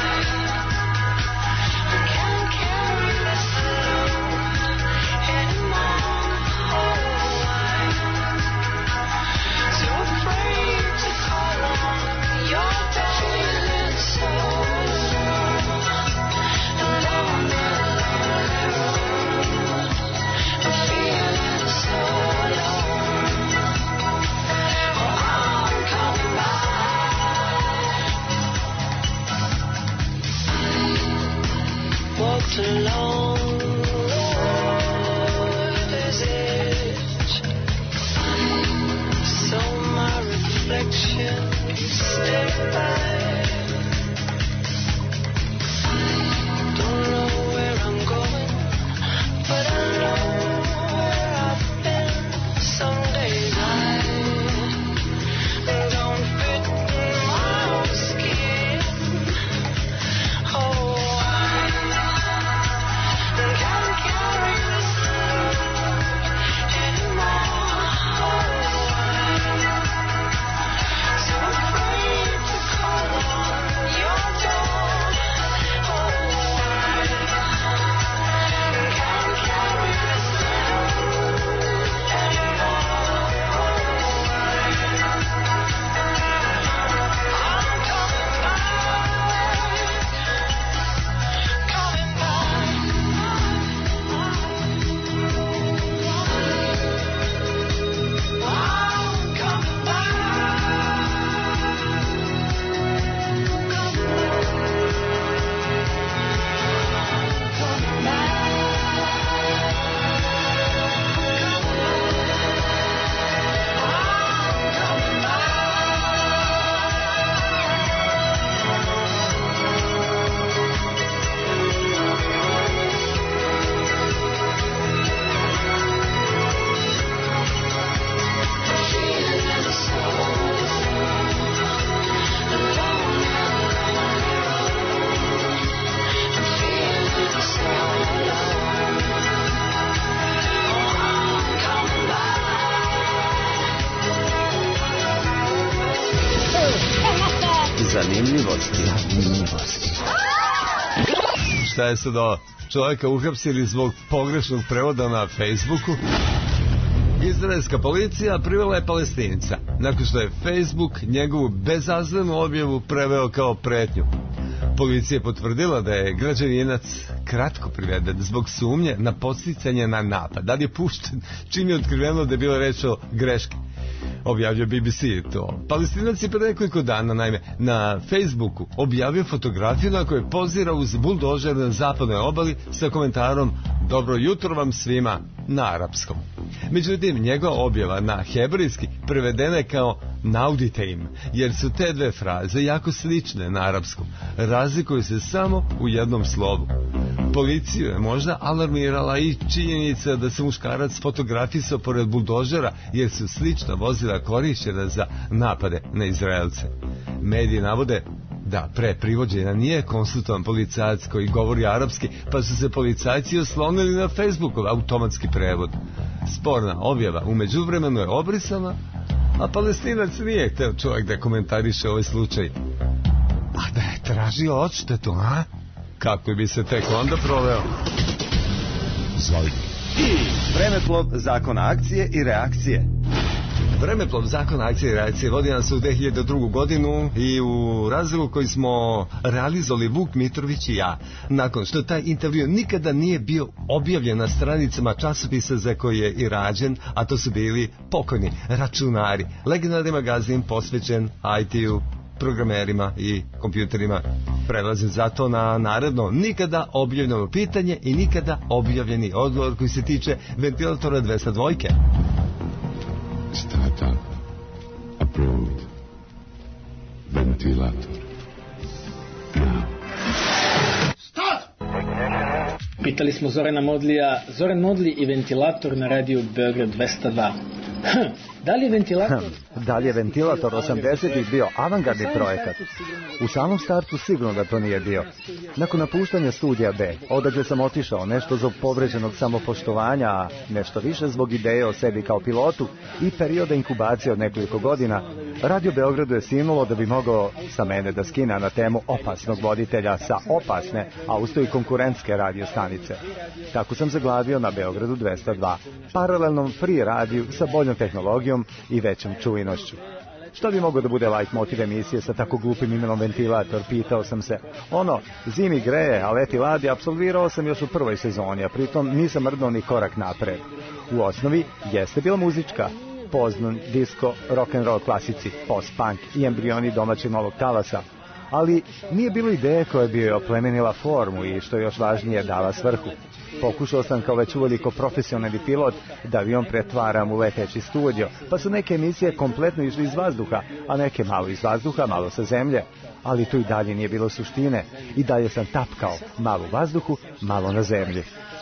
along the water's edge, so my reflection stayed by. Don't know where I'm going, but I know where I've been. Some days I don't fit my own skin. Oh, call Zanimljivosti. Zanimljivosti. Šta je sad ovo? Čovjeka uhapsili zbog pogrešnog prevoda na Facebooku? Izraelska policija privela je Palestinca nakon što je Facebook njegovu bezazlenu objavu preveo kao pretnju. Policija je potvrdila da je građaninac kratko priveden zbog sumnje na podsticanje na napad. Da li je pušten čim je otkriveno da je bilo reč o greški? Objavio B B C to. Palestinac je pre nekoliko dana, naime, na Facebooku objavio fotografiju na kojoj pozira uz buldožer na zapadnoj obali sa komentarom "Dobro jutro vam svima" na arapskom. Međutim, njegova objava na hebrejski prevedena je kao "naudite im", jer su te dve fraze jako slične na arapskom. Razlikuju se samo u jednom slovu. Policiju je možda alarmirala i činjenica da se muškarac fotografisao pored buldožera, jer su slična vozila korišćena za napade na Izraelce. Mediji navode da pre privođenja nije konsultovan policajac koji govori arapski, pa su se policajci oslonili na Facebookov automatski prevod. Sporna objava u međuvremenu je obrisana, a Palestinac nije hteo čovjek da komentariše ovaj slučaj. A da je tražio odštetu, a? Kako bi se tek onda proveo? Izvolite. Vremeplov zakona akcije i reakcije. Vremeplov zakona akcije i reakcije vodi nas u dve hiljade drugu. godinu i u razdelu koji smo realizovali Vuk Mitrović i ja. Nakon što taj intervju nikada nije bio objavljen na stranicama časopisa za koji je i rađen, a to su bili pokojni računari. Legendarni magazin posvećen I T-u, programerima i kompjuterima. Prelazim zato na naredno nikada objavljeno pitanje i nikada objavljeni odgovor koji se tiče ventilatora dvesta dva. Startup approved. Ventilator now. Stop! Pitali smo Zorana Modlija, Zoran Modli i ventilator na radiju Beograd dvesta dva. Hm, da li je ventilator... Hm, da li je ventilator osamdesetih bio avangardni projekat? U samom startu sigurno da to nije bio. Nakon napuštanja studija B, odakle sam otišao nešto zbog povređenog samopoštovanja, a nešto više zbog ideje o sebi kao pilotu i perioda inkubacije od nekoliko godina, Radio Beogradu je sinulo da bi mogao sa mene da skina na temu opasnog voditelja sa opasne, a usto i konkurentske radio stanice. Tako sam zaglavio na Beogradu dvesta dva, paralelnom free radiju sa boljom tehnologijom i većom čujnošću. Šta bi mogao da bude light motiv emisije sa tako glupim imenom ventilator, pitao sam se. Ono, zimi greje, a leti ladi, apsolvirao sam još u prvoj sezoni, a pritom nisam mrdnuo ni korak napred. U osnovi jeste bila muzička, poznan, disco, rock'n'roll klasici, post-punk i embrioni domaćeg novog talasa, ali nije bilo ideje koja bi joj oplemenila formu i, što je još važnije, dala svrhu. Pokušao sam kao već uveliko profesionalni pilot da avion pretvaram u leteći studio, pa su neke emisije kompletno išli iz vazduha, a neke malo iz vazduha, malo sa zemlje. Ali tu i dalje nije bilo suštine, i dalje sam tapkao, malo u vazduhu, malo na zemlji.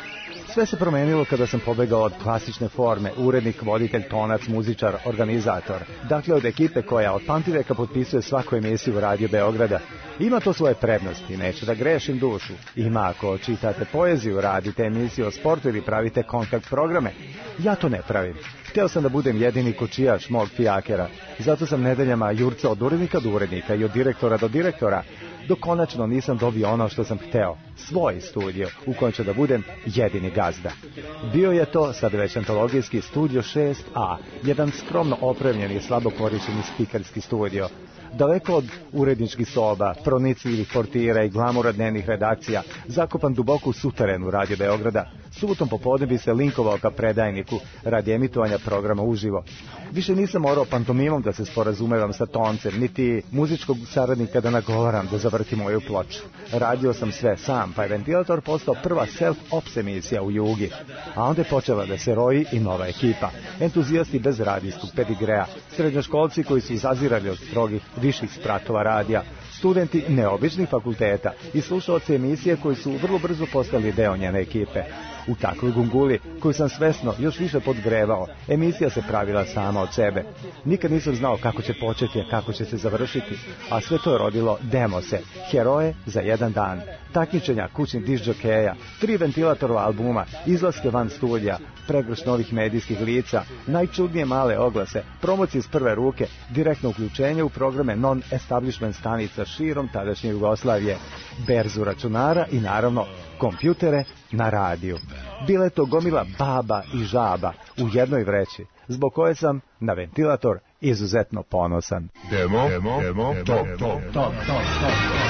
Sve se promenilo kada sam pobegao od klasične forme, urednik, voditelj, tonac, muzičar, organizator. Dakle, od ekipe koja od pamtiveka potpisuje svaku emisiju Radio Beograda. Ima to svoje prednosti, neću da grešim dušu. Ima ako čitate poeziju, radite emisiju o sportu ili pravite kontakt programe. Ja to ne pravim. Hteo sam da budem jedini kočijaš mog fijakera. Zato sam nedeljama jurcao od urednika do urednika i od direktora do direktora, dok konačno nisam dobio ono što sam hteo, svoj studio u kojem ću da budem jedini gazda. Bio je to sad već antologijski Studio šest A, jedan skromno opremljen i slabo korišćeni spikerski studio. Daleko od uredničkih soba, pronicljivih portira i glamura dnevnih redakcija, zakopan duboko u suterenu Radio Beograda, subotom popodne bi se linkovao ka predajniku radi emitovanja programa uživo. Više nisam morao pantomimom da se sporazumevam sa toncem, niti muzičkog saradnika da nagovaram da zavrti moju ploču. Radio sam sve sam, pa je ventilator postao prva self-ops emisija u Jugi. A onda je počela da se roji i nova ekipa. Entuzijasti bez radijskog pedigreja, srednjoškolci koji su zazirali od strogih viših spratova radija, studenti neobičnih fakulteta i slušaoci emisije koji su vrlo brzo postali deo njene ekipe. U takvoj gunguli, koju sam svesno još više podgrevao, emisija se pravila sama od sebe. Nikad nisam znao kako će početi, a kako će se završiti, a sve to je rodilo demose, heroje za jedan dan, takmičenja kućnih diskdžokeja, tri ventilatorova albuma, izlaske van studija, pregrš novih medijskih lica, najčudnije male oglase, promocije iz prve ruke, direktno uključenje u programe non-establishment stanica širom tadašnje Jugoslavije, berzu računara i naravno kompjutere na radiju. Bila je to gomila baba i žaba u jednoj vreći, zbog koje sam na ventilator izuzetno ponosan. Demo, demo, demo, top, top, top, top, top.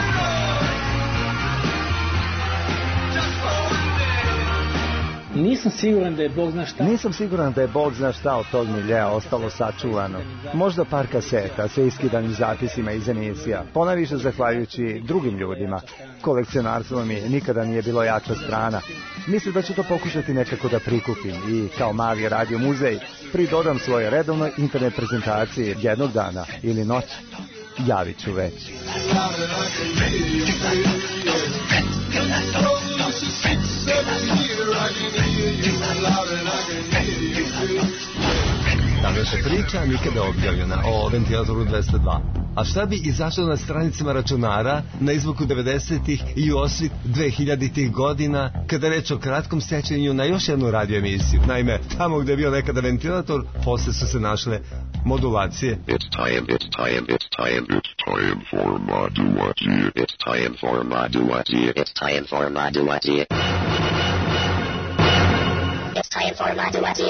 Nisam siguran da je Bog zna šta. Nisam siguran da je Bog zna šta od tog miljeja ostalo sačuvano. Možda par kaseta sa iskidanim zapisima iz emisija, ponajviše zahvaljujući drugim ljudima. Kolekcionarstvo mi nikada nije bilo jača strana. Mislim da ću to pokušati nekako da prikupim i kao mali radio muzej pridodam svoje redovnoj internet prezentaciji jednog dana ili noći. Javit ću već. Današnja priča nikada objavljena o ventilatoru dvesta dva. A šta bi izašlo na stranicama računara na izvuku devedesetih i osvit dvehiljaditih godina kada reč o kratkom sećanju na još jednu radio emisiju? Naime, tamo gde je bio nekada ventilator, posle su se našle modulacije. It's time, it's time, it's time, it's time for Maduacije. It's time for Maduacije. It's time for Maduacije. It's time for Maduacije.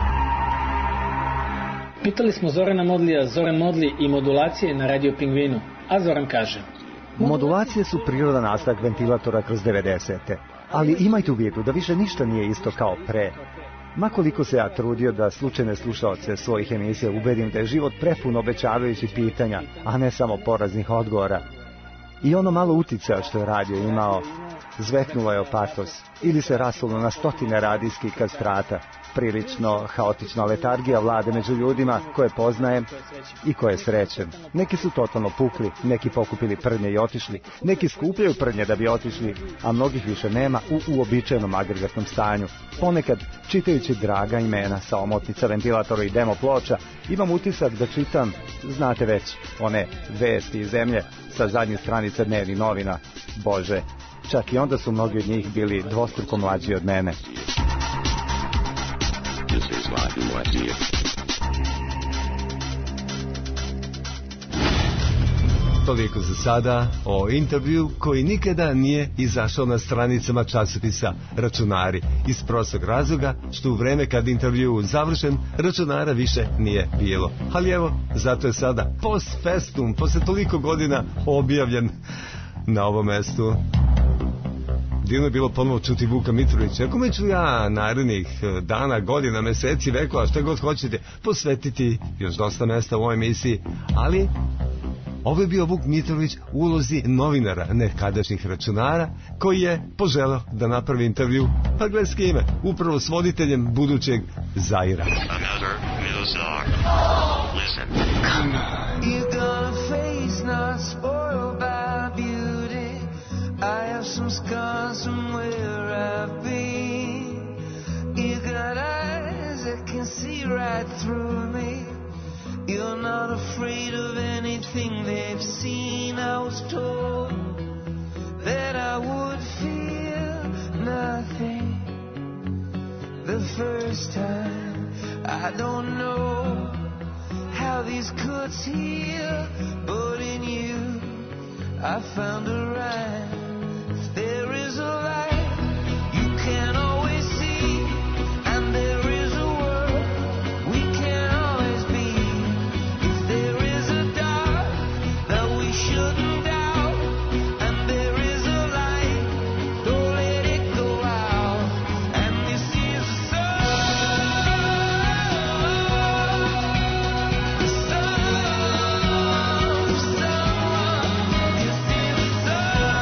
Pitali smo Zorana Modlija, Zoran Modli i modulacije na Radio Pingvinu, a Zoran kaže: modulacije su prirodan nastavak ventilatora kroz devedesete, ali imajte u vidu da više ništa nije isto kao pre. Makoliko se ja trudio da slučajne slušaoce svojih emisija ubedim da je život prepun obećavajućih pitanja, a ne samo poraznih odgovora. I ono malo uticaja što je radio imao, zveknulo je o patos ili se rasulo na stotine radijskih kastrata. Prilično haotična letargija vlade među ljudima koje poznajem i koje srećem. Neki su totalno pukli, neki pokupili prnje i otišli, neki skupljaju prnje da bi otišli, a mnogih više nema u uobičajenom agregatnom stanju. Ponekad, čitajući draga imena sa omotnica ventilatora i demo ploča, imam utisak da čitam, znate već, one vesti iz zemlje sa zadnje stranice dnevnih novina. Bože, čak i onda su mnogi od njih bili dvostruko mlađi od mene. Toliko za sada o intervju koji nikada nije izašao na stranicama časopisa Računari, iz prostog razloga što u vreme kad intervju završen računara više nije bilo. Ali evo, zato je sada post festum, posle toliko godina objavljen na ovom mestu. Divno je bilo ponovo čuti Vuka Mitrovića. Ako me ću ja narednih dana, godina, meseci, vekova, šta god hoćete, posvetiti još dosta mesta u ovoj emisiji, ali ovo je bio Vuk Mitrović u ulozi novinara nekadašnjih računara, koji je poželeo da napravi intervju, pa gled s kime, upravo s voditeljem budućeg Zaira. Another new song. Listen. Come on. You're gonna face not spoiled by beauty. I have some scars from where I've been. You got eyes that can see right through me. You're not afraid of anything they've seen. I was told that I would feel nothing the first time. I don't know how these cuts heal, but in you I found a rhyme. There is a light you can't always see, and there is a world we can't always be. If there is a dark that we shouldn't doubt, and there is a light, don't let it go out. And this is the sun, the sun, the sun. This is the sun.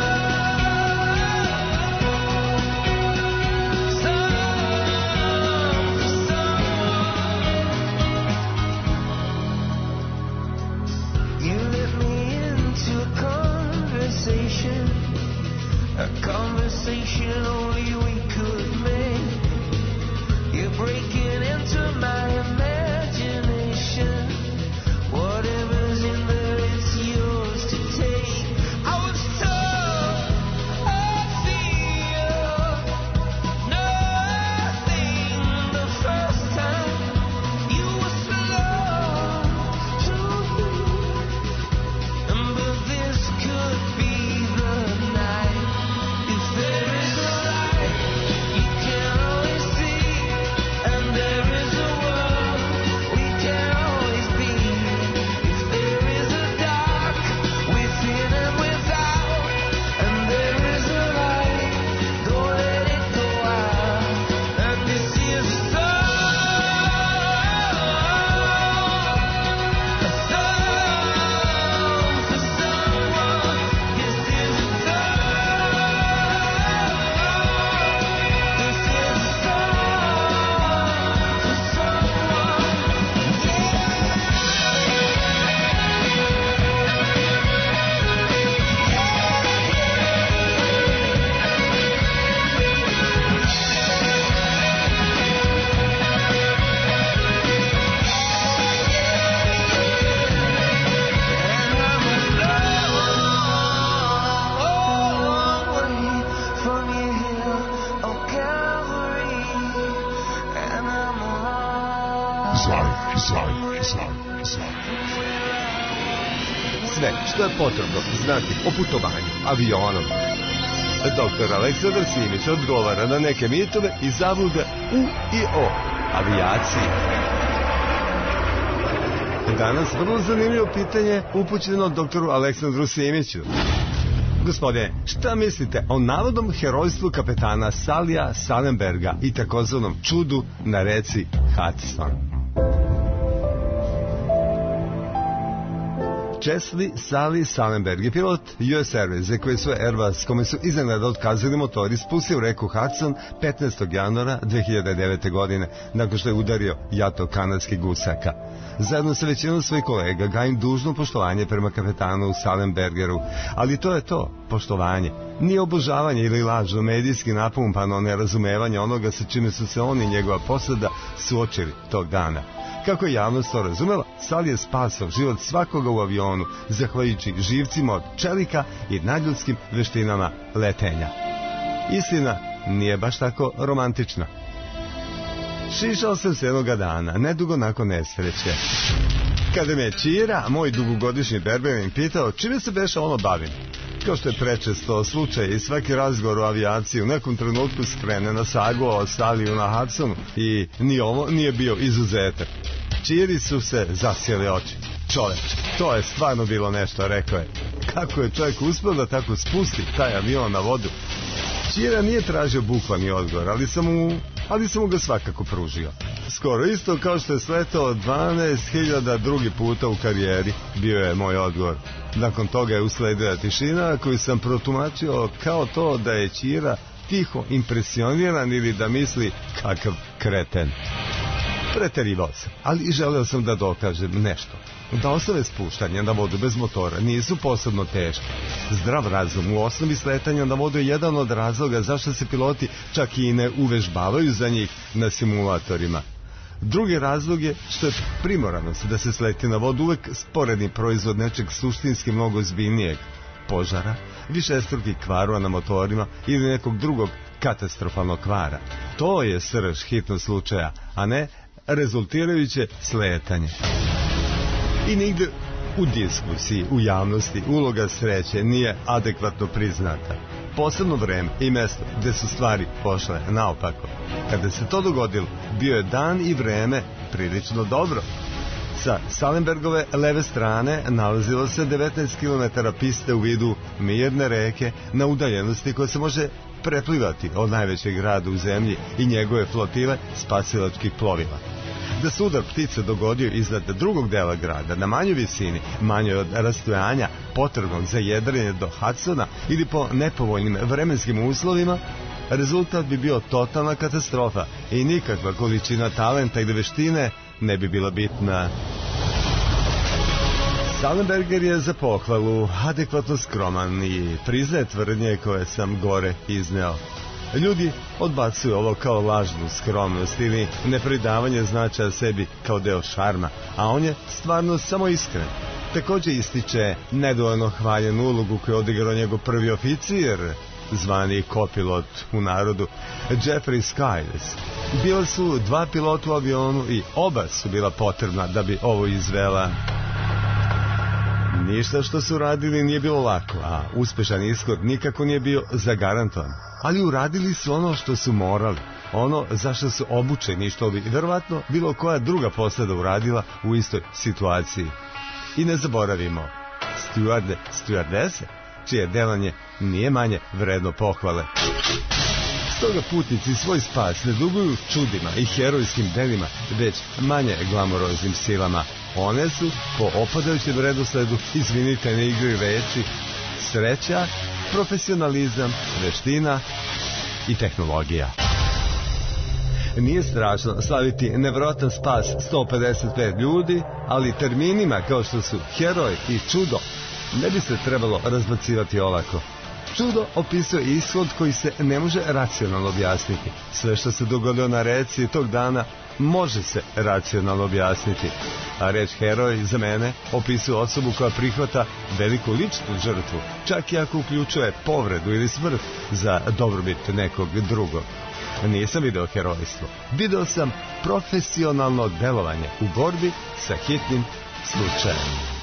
A conversation only we could make. Sve što je potrebno znati o putovanju avionom. Doktor Aleksandar Simić odgovara na neke mitove i zablude u i o avijaciji. Danas vrlo zanimljivo pitanje upućeno doktoru Aleksandru Simiću. Gospodine, šta mislite o navodnom herojstvu kapetana Salija Salenberga i takozvanom čudu na reci Hudson? Chesley Sally Salenberg je pilot U S Airwaysa koji svoj Airbus kome su iznenada otkazali motori spustio u reku Hudson petnaestog januara dve hiljade devete. godine nakon što je udario jato kanadskih gusaka. Zajedno sa većinom svojih kolega gajim dužno poštovanje prema kapetanu Salenbergeru, ali to je to, poštovanje. Nije obožavanje ili lažno medijski napumpano nerazumevanje onoga sa čime su se on i njegova posada suočili tog dana. Kako je javnost to razumela, Sal je spasao život svakoga u avionu, zahvaljujući živcima od čelika i nadljudskim veštinama letenja. Istina nije baš tako romantična. Šišao sam se jednoga dana, nedugo nakon nesreće. Kada me je Ćira, moj dugogodišnji berberin, pitao čime se beše ono bavim. Kao što je prečesto slučaj i svaki razgovor o avijaciji u nekom trenutku skrene na sagu o Saliju na Hudsonu i ni ovo nije bio izuzetak. Ćiri su se zasjeli oči. Čoveče, to je stvarno bilo nešto, rekao je. Kako je čovjek uspio da tako spusti taj avion na vodu? Ćira nije tražio bukvalni odgovor, ali sam mu, ali sam mu ga svakako pružio. Skoro isto kao što je sletao dvanaest hiljada drugi puta u karijeri, bio je moj odgovor. Nakon toga je usledila tišina koju sam protumačio kao to da je Ćira tiho impresioniran ili da misli kakav kreten. Preterivao sam, ali želeo sam da dokažem nešto. Da osnove spuštanja na vodu bez motora nisu posebno teške. Zdrav razum u osnovi sletanja na vodu je jedan od razloga zašto se piloti čak i ne uvežbavaju za njih na simulatorima. Drugi razlog je što je primoranost da se sleti na vodu uvek sporedni proizvod nečeg suštinski mnogo ozbiljnijeg, požara, višestrukih kvarova na motorima ili nekog drugog katastrofalnog kvara. To je srž hitnog slučaja, a ne rezultirajuće sletanje. I nigde u diskusiji, u javnosti, uloga sreće nije adekvatno priznata. Posebno vreme i mesto gde su stvari pošle naopako. Kada se to dogodilo, bio je dan i vreme prilično dobro. Sa Salenbergove leve strane nalazilo se devetnaest kilometara piste u vidu mirne reke na udaljenosti koja se može preplivati od najvećeg grada u zemlji i njegove flotile spasilačkih plovila. Da se udar ptice dogodio iznad drugog dela grada na manjoj visini, manjoj od rastojanja potrebnog za jedrenje do Hudsona ili po nepovoljnim vremenskim uslovima, rezultat bi bio totalna katastrofa i nikakva količina talenta i veštine ne bi bila bitna. Salenberger je za pohvalu adekvatno skroman i priznaje tvrdnje koje sam gore izneo. Ljudi odbacuju ovo kao lažnu skromnost ili nepridavanje značaja sebi kao deo šarma, a on je stvarno samo iskren. Takođe ističe nedovoljno hvaljenu ulogu koju je odigrao njegov prvi oficir, zvani kopilot u narodu, Jeffrey Skiles. Bila su dva pilota u avionu i oba su bila potrebna da bi ovo izvela. Ništa što su radili nije bilo lako, a uspešan ishod nikako nije bio zagarantovan. Ali uradili su ono što su morali, ono za što su obučeni, što bi verovatno bilo koja druga posada uradila u istoj situaciji. I ne zaboravimo, stjuarde, stjuardese, čije delanje nije manje vredno pohvale. Stoga putnici svoj spas ne duguju čudima i herojskim delima, već manje glamoroznim silama. One su, po opadajućem redosledu, izvinite na igri reči, sreća, profesionalizam, veština i tehnologija. Nije strašno slaviti nevjerovatan spas sto pedeset pet ljudi, ali terminima kao što su heroj i čudo ne bi se trebalo razbacivati olako. Čudo opisuje ishod koji se ne može racionalno objasniti. Sve što se dogodilo na reci tog dana može se racionalno objasniti. A reč heroj za mene opisuje osobu koja prihvata veliku ličnu žrtvu, čak i ako uključuje povredu ili smrt za dobrobit nekog drugog. Nisam video herojstvo, video sam profesionalno delovanje u borbi sa hitnim slučajem.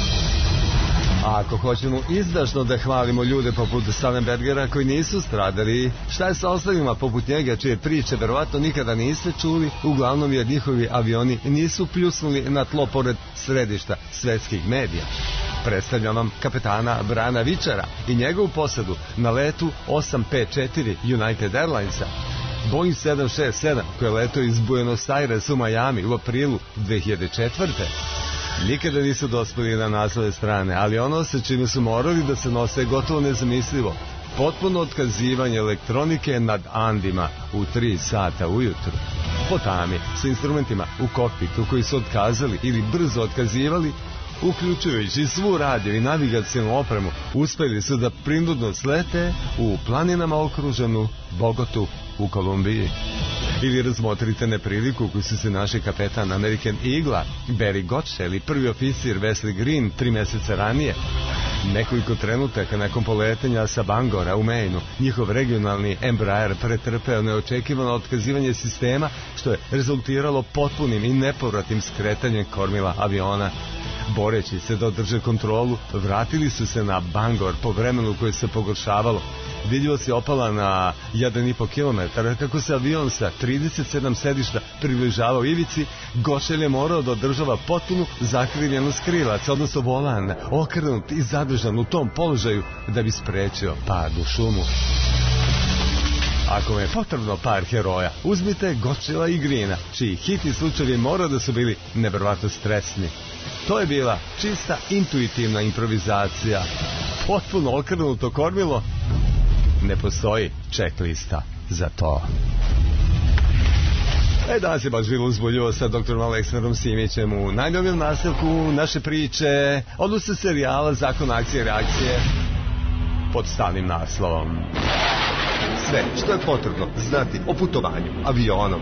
A ako hoćemo izdašno da hvalimo ljude poput Sullenbergera koji nisu stradali, šta je sa ostalima poput njega čije priče verovatno nikada niste čuli, uglavnom jer njihovi avioni nisu pljusnuli na tlo pored središta svetskih medija. Predstavljam vam kapetana Briana Vichera i njegovu posadu na letu osam pet četiri United Airlinesa. Boeing sedam šest sedam koji je letao iz Buenos Aires u Miami u aprilu dve hiljade četvrte. Nikada nisu dospeli na naslove strane, ali ono sa čime su morali da se nose je gotovo nezamislivo. Potpuno otkazivanje elektronike nad Andima u tri sata ujutru. Po tami, sa instrumentima u kokpitu koji su otkazali ili brzo otkazivali, uključujući svu radio i navigacijalnu opremu, uspeli su da prinudno slete u planinama okruženu Bogotu u Kolumbiji. Ili razmotrite nepriliku koju su se naši kapetan American Eagle Barry Gottschall i prvi oficir Wesley Green tri meseca ranije. Nekoliko trenutaka nakon poletenja sa Bangora u Mainu, njihov regionalni Embraer pretrpeo neočekivano otkazivanje sistema, što je rezultiralo potpunim i nepovratnim skretanjem kormila aviona. Boreći se da održe kontrolu, vratili su se na Bangor po vremenu koje se pogoršavalo. Vidljivost je opala na jedan i po kilometara. Kako se avion sa trideset sedam sedišta približavao ivici, Gottschall je morao da održava potpunu zakrivljenost krilaca, odnosno volan, okrenut i zadržan u tom položaju da bi sprečio pad u šumu. Ako vam je potrebno par heroja, uzmite Gottschalla i Greena, čiji hitni slučajevi mora da su bili neverovatno stresni. To je bila čista intuitivna improvizacija. Potpuno okrenuto kormilo. Ne postoji checklista za to. E, danas je baš bilo uzbuljivo sa doktorom Aleksandrom Simićem u najnovijem nastavku naše priče, odnosno serijala Zakon akcije i reakcije pod stalnim naslovom. Sve što je potrebno znati o putovanju avionom.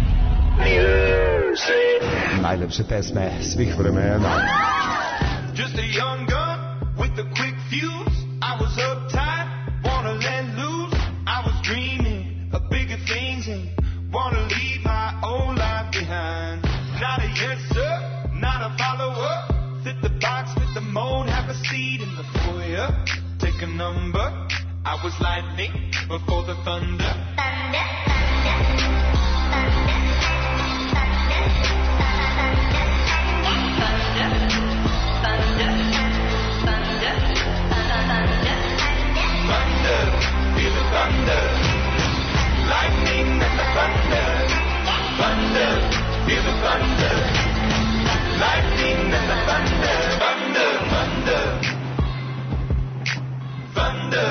Najlepše pesme svih vremena. Just a young gun with a quick fuse. I was uptight, wanna let loose. I was dreaming of bigger things and wanna leave my old life behind. Not a yes sir, not a follower. Fit the box, fit the mold, have a seat in the foyer. Take a number. I was lightning before the thunder. Thunder, thunder, thunder. Thunder, feel the thunder, lightning and the thunder. Thunder, feel the thunder, lightning and the thunder. Thunder, thunder, thunder.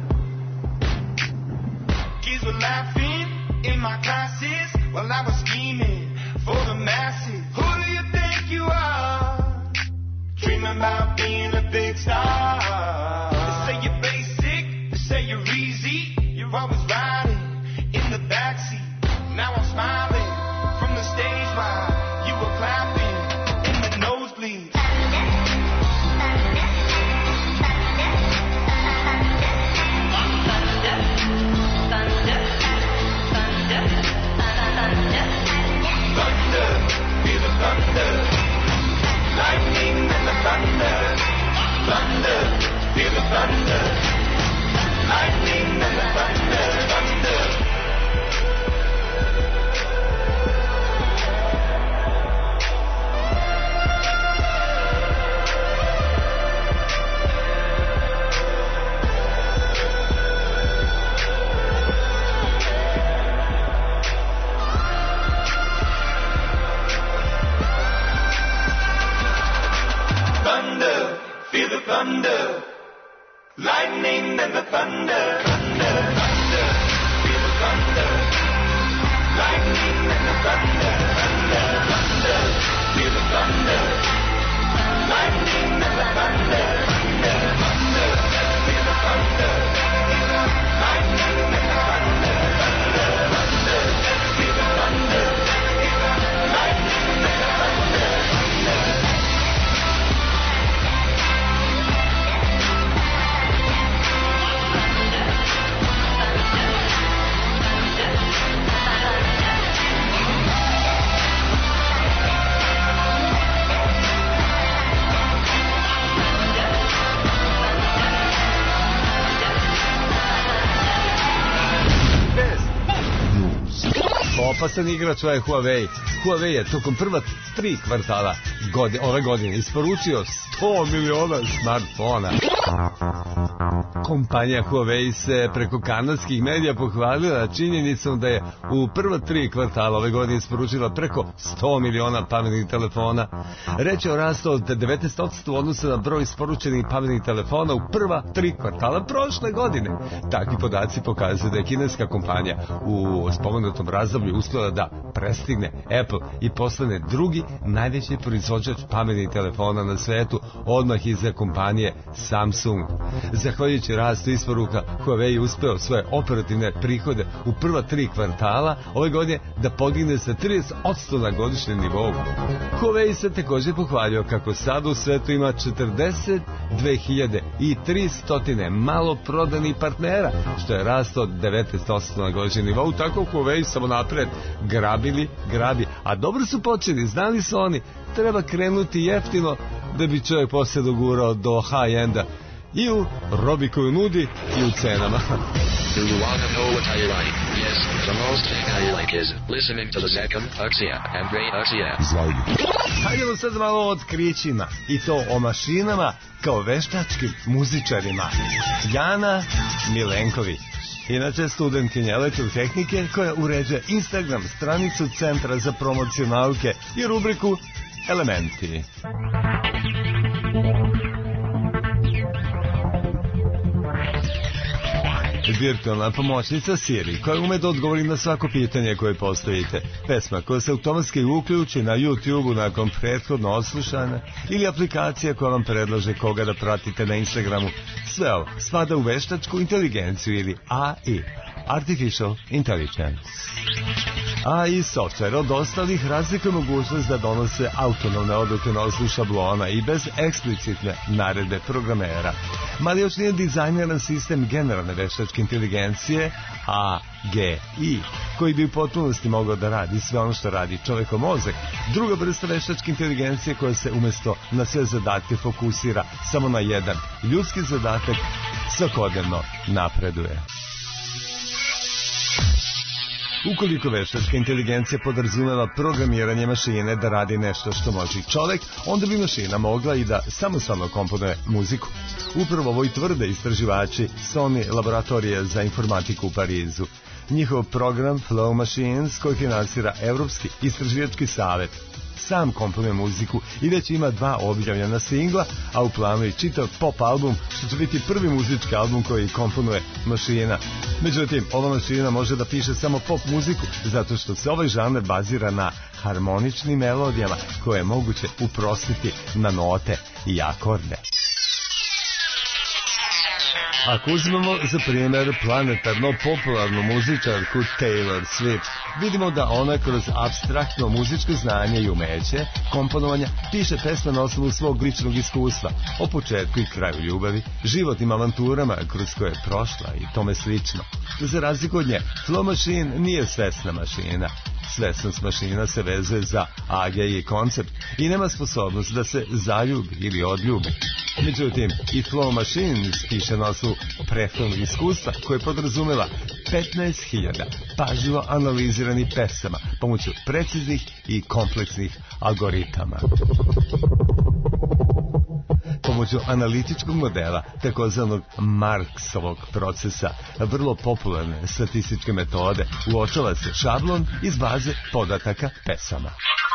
Kids were laughing in my classes while I was scheming for the masses. Who do you think you are? Dreaming about being a big star. They say you're basic, they say you're easy. You're always riding in the backseat. Now I'm smiling from the stage while you were clapping in the nosebleeds. Thunder, thunder, thunder, thunder, thunder, thunder, thunder, thunder, feel the thunder. Lightning and the thunder, thunder, feel the thunder. Lightning and the thunder, thunder. Feel the thunder, lightning and the thunder, thunder, thunder. Feel the thunder, lightning and the thunder, thunder, thunder. Feel the thunder, lightning and the thunder, thunder, thunder. Feel the thunder. opasan igrač ovaj Huawei. Huawei je tokom prva tri kvartala godine, ove godine isporučio sto miliona smartfona. Kompanija Huawei se preko kanadskih medija pohvalila činjenicom da je u prva tri kvartala ove godine isporučila preko sto miliona pametnih telefona. Reč je o rastu od devetnaest posto u odnosu na broj isporučenih pametnih telefona u prva tri kvartala prošle godine. Takvi podaci pokazuju da je kineska kompanija u spomenutom razdoblju uspjela da prestigne Apple i postane drugi najveći proizvođač pametnih telefona na svetu, odmah iza kompanije Samsung. Zahvaljujući rastu isporuka, Huawei je uspeo svoje operativne prihode u prva tri kvartala ove godine da podigne sa trideset posto na godišnjem nivou. Huawei se također pohvalio kako sad u svetu ima četrdeset dve hiljade tristo malo prodanih partnera, što je rast od devetnaest posto na godišnjem nivou. Tako Huawei samo napred grabili, grabi, a dobro su počeli, znali su oni, treba krenuti jeftino da bi čovjek poslije dogurao do high-enda i u robi koju nudi i u cenama. Do you want to know what I like? Yes, the most thing I like is listening to the second Axia and Great Axia. Hajdemo sad malo o otkrićima, i to o mašinama kao veštačkim muzičarima. Jana Milenković, inače studentkinja elektrotehnike koja uređuje Instagram stranicu Centra za promociju nauke i rubriku Elementi. Virtualna pomoćnica Siri, koja ume da odgovori na svako pitanje koje postavite. Pesma koja se automatski uključi na YouTube-u nakon prethodno odslušana ili aplikacija koja vam predlaže koga da pratite na Instagramu. Sve ovo spada u veštačku inteligenciju ili A I, Artificial Intelligence. A I software od ostalih razlikuje mogućnost da donose autonomne odluke na osnovu šablona i bez eksplicitne naredbe programera. Mali još nije dizajniran sistem generalne veštačke inteligencije, A G I, koji bi u potpunosti mogao da radi sve ono što radi čovjekov mozak. Druga vrsta veštačke inteligencije koja se umjesto na sve zadatke fokusira samo na jedan ljudski zadatak, svakodnevno napreduje. Ukoliko veštačka inteligencija podrazumeva programiranje mašine da radi nešto što može i čovjek, onda bi mašina mogla i da samostalno komponuje muziku. Upravo ovo i tvrde istraživači Sony laboratorije za informatiku u Parizu. Njihov program Flow Machines, koji finansira Evropski istraživački savjet, sam komponuje muziku i već ima dva objavljena singla, a u planu je čitav pop album, što će biti prvi muzički album koji komponuje mašina. Međutim, ova mašina može da piše samo pop muziku, zato što se ovaj žanr bazira na harmoničnim melodijama koje je moguće uprostiti na note i akorde. Ako uzmemo za primjer planetarno popularnu muzičarku Taylor Swift, vidimo da ona kroz apstraktno muzičko znanje i umeće komponovanja piše pesme na osnovu svog ličnog iskustva o početku i kraju ljubavi, životnim avanturama kroz koje je prošla i tome slično. Za razliku od nje, Flow Machine nije svesna mašina. Svesnost mašina se vezuje za A G I koncept i nema sposobnost da se zaljubi ili odljubi. Međutim, i Flow Machines piše na osnovu prethodnog iskustva koje podrazumeva petnaest hiljada pažljivo analiziranih pesama pomoću preciznih i kompleksnih algoritama. Pomoću analitičkog modela, takozvanog Marksovog procesa, vrlo popularne statističke metode, uočava se šablon iz baze podataka pesama.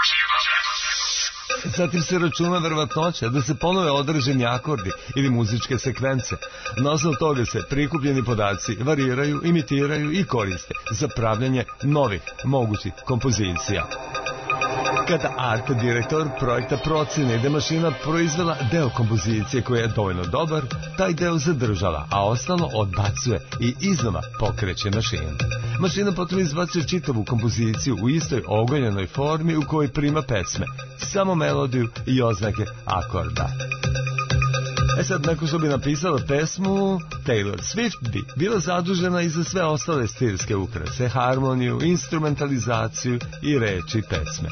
Zatim se računa verovatnoća da se ponove određeni akordi ili muzičke sekvence. Na osnovu toga se prikupljeni podaci variraju, imitiraju i koriste za pravljanje novih mogućih kompozicija. Kada art direktor projekta procene da je mašina proizvela deo kompozicije koji je dovoljno dobar, taj deo zadržava, a ostalo odbacuje i iznova pokreće mašinu. Mašina potom izbacuje čitavu kompoziciju u istoj ogoljenoj formi u kojoj prima pesme, samo melodiju i oznake akorda. E sad, nakon što bi napisala pesmu, Taylor Swift bi bila zadužena i za sve ostale stilske ukrase, harmoniju, instrumentalizaciju i reči pesme.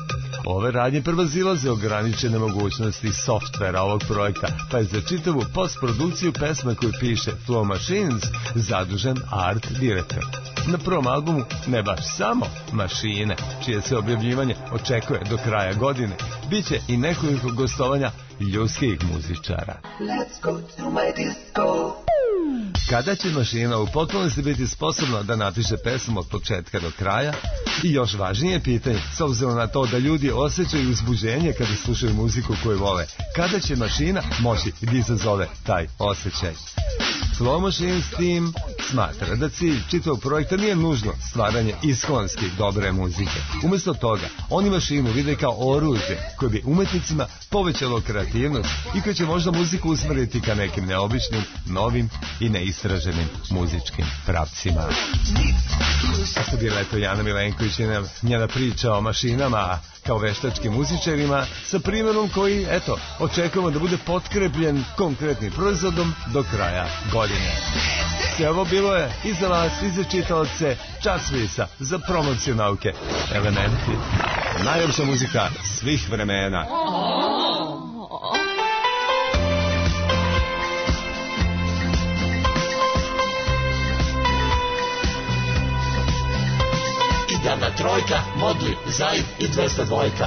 Ove radnje prevazilaze ograničene mogućnosti softvera ovog projekta, pa je za čitavu postprodukciju pesma koju piše Flow Machines zadužen art direktor. Na prvom albumu ne baš samo mašine, čije se objavljivanje očekuje do kraja godine, biće i nekoliko gostovanja ljudskih muzičara. Let's go to my disco. Kada će mašina u potpunosti biti sposobna da napiše pesmu od početka do kraja? I još važnije pitanje, s obzirom na to da ljudi osjećaju uzbuđenje kada slušaju muziku koju vole, kada će mašina moći da izazove taj osjećaj? Flow Machines Team smatra da cilj čitavog projekta nije nužno stvaranje iskonski dobre muzike. Umjesto toga, oni mašinu vide kao oružje koje bi umetnicima povećalo kreativnost i koje će možda muziku usmeriti ka nekim neobičnim, novim i neistraženim muzičkim pravcima. A sad je leto Jana Milenković i njena priča o mašinama kao veštačkim muzičarima sa primjerom koji, eto, očekujemo da bude potkrepljen konkretnim proizvodom do kraja godine. Sve ovo bilo je i za vas, i za čitaoce časopisa za promociju nauke. Elementi. Najljepša muzika svih vremena. Idana trojka, Modli, Zaid i dvesta dvojka.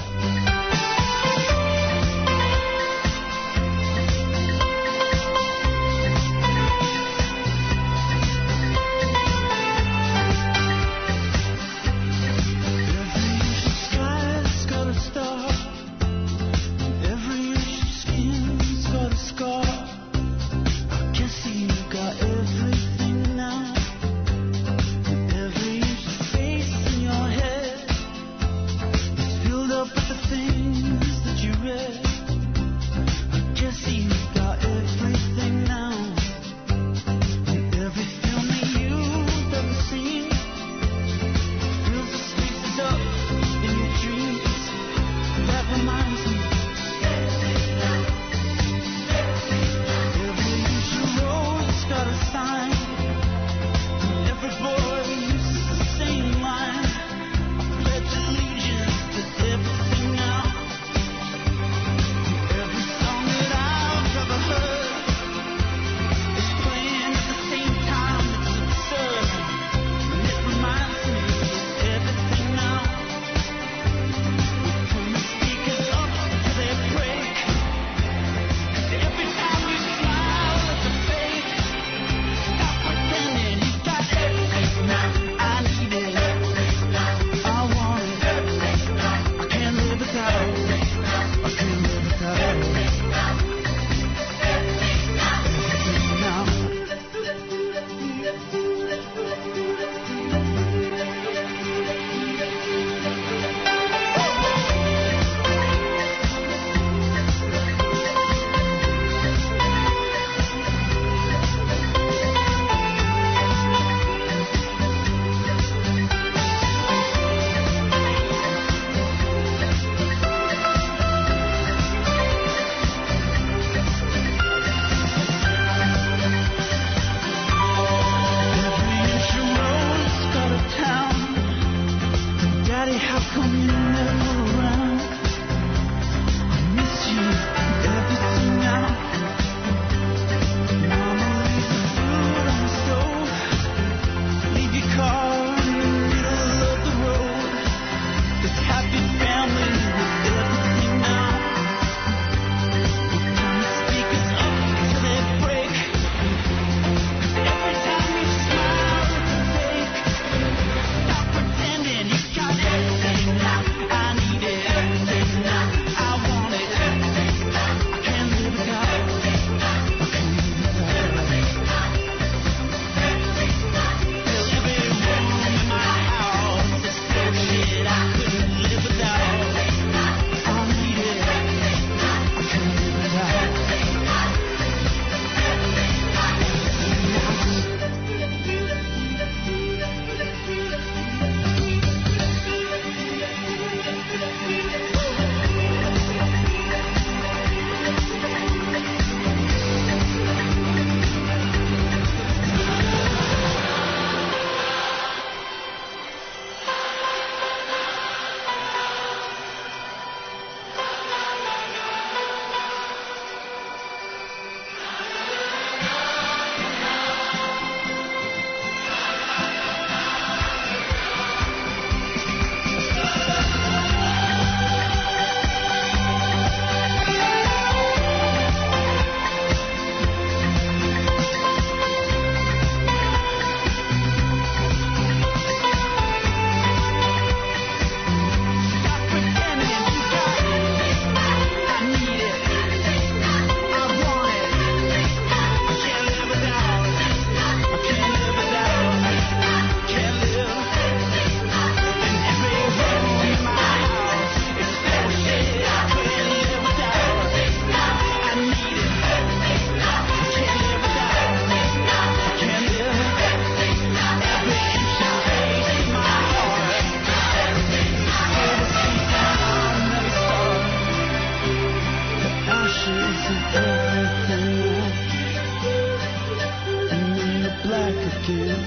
again.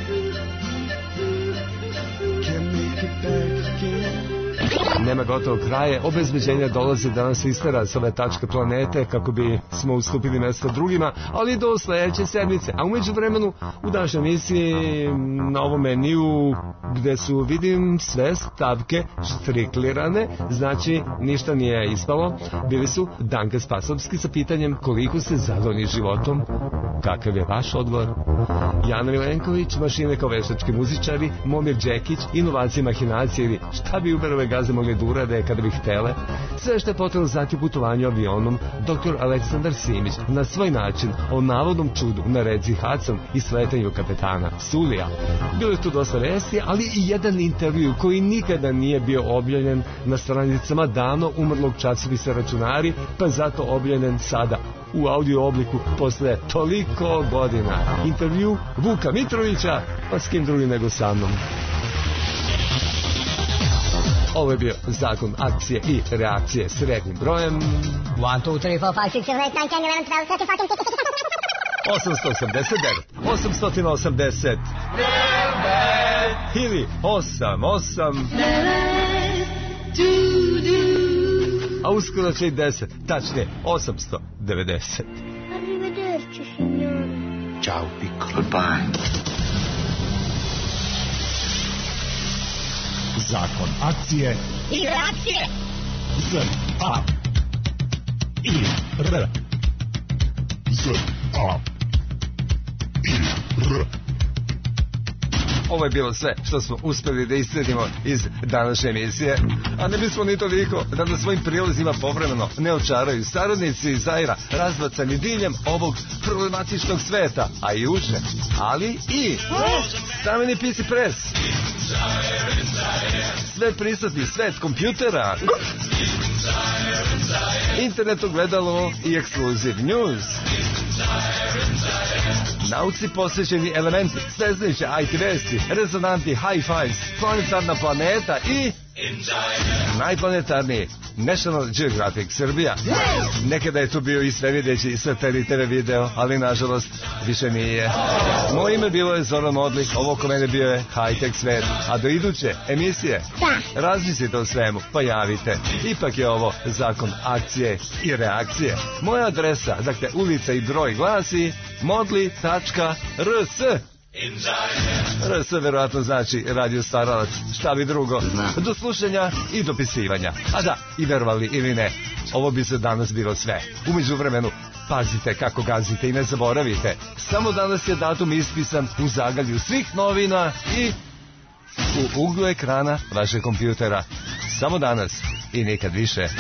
Can't make it back again. Nema gotovo kraje, obezbeđenja dolaze da nas istera s ove tačke planete kako bi smo ustupili mjesto drugima, ali do sledeće sedmice. A umeđu vremenu u današnjoj emisiji na ovom meniju gde su, vidim, sve stavke štriklirane, znači ništa nije ispalo, bili su Danka Spasovski sa pitanjem koliko ste zadovoljni životom, kakav je vaš odgovor, Jana Milenković, mašine kao veštački muzičari, Momir Džekić, inovacije, mahinacije ili šta bi Uberove gaze mogli da urade kada bi htele, sve što je potrebno znati o putovanju avionom, doktor Aleksandar Simić na svoj način o navodnom čudu na reci Hudson i sletanju kapetana Sulija. Bilo je tu dosta vesti, ali i jedan intervju koji nikada nije bio objavljen na stranicama davno umrlog časopisa Računari, pa zato objavljen sada u audio obliku posle toliko godina. Intervju Vuka Mitrovića, pa s kim drugim nego sa mnom. Ovo je bio zakon akcije i reakcije s rednim brojem one, two, three, four, five, six, seven, eight, nine, ten, eleven, twelve, thirteen, fourteen, fifteen, sixteen, osamsto osamdeset devet, osamsto osamdeset ili osam osam, a uskoro će i deset, tačnije osamsto devedeset. Arrivederci, signore. Ćao, Piccolo. Goodbye. Zakon akcije I reakcije. Z A I R Z A I R. Ovo je bilo sve što smo uspeli da iscedimo iz današnje emisije, a ne bismo ni toliko da na svojim prilazima povremeno ne očaraju saradnici iz Zaira razbacani diljem ovog problematičnog sveta, a i uče, ali i stameni P C Press, sve prisutni svet kompjutera, internet ogledalo i Exclusive News, nauci posvećeni elementi, sveznajuće I T vesti, rezonantni hi-fis, planetarna planeta i najplanetarniji National Geographic Srbija. Nekada je tu bio i svevideći Sateli T V video, ali nažalost više nije. Moje ime bilo je Zoran Modlik, ovo ko mene bio je High-Tech svet, a do iduće emisije razmislite o svemu, pa javite. Ipak je ovo zakon akcije i reakcije. Moja adresa, dakle ulica i broj glasi modli tačka r s. R S verovatno znači radio staralac, šta bi drugo. Do slušanja i dopisivanja. A da, i verovali ili ne, ovo bi se danas bilo sve. Umeđu vremenu, pazite kako gazite i ne zaboravite. Samo danas je datum ispisan u zagalju svih novina i u uglu ekrana vašeg kompjutera. Samo danas i nikad više.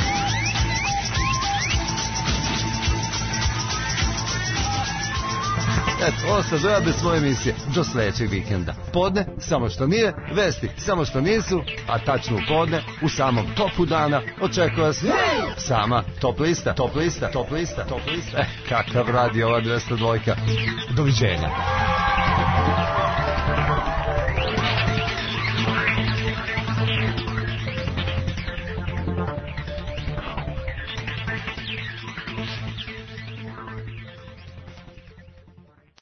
Eto, ostao do ja bez svoje emisije do sledećeg vikenda. Podne, samo što nije, vesti, samo što nisu, a tačno u podne, u samom topu dana, očekuje vas sama top lista, top lista, top lista, top lista. Eh, kakav radi ova dvesta dva. Doviđenja.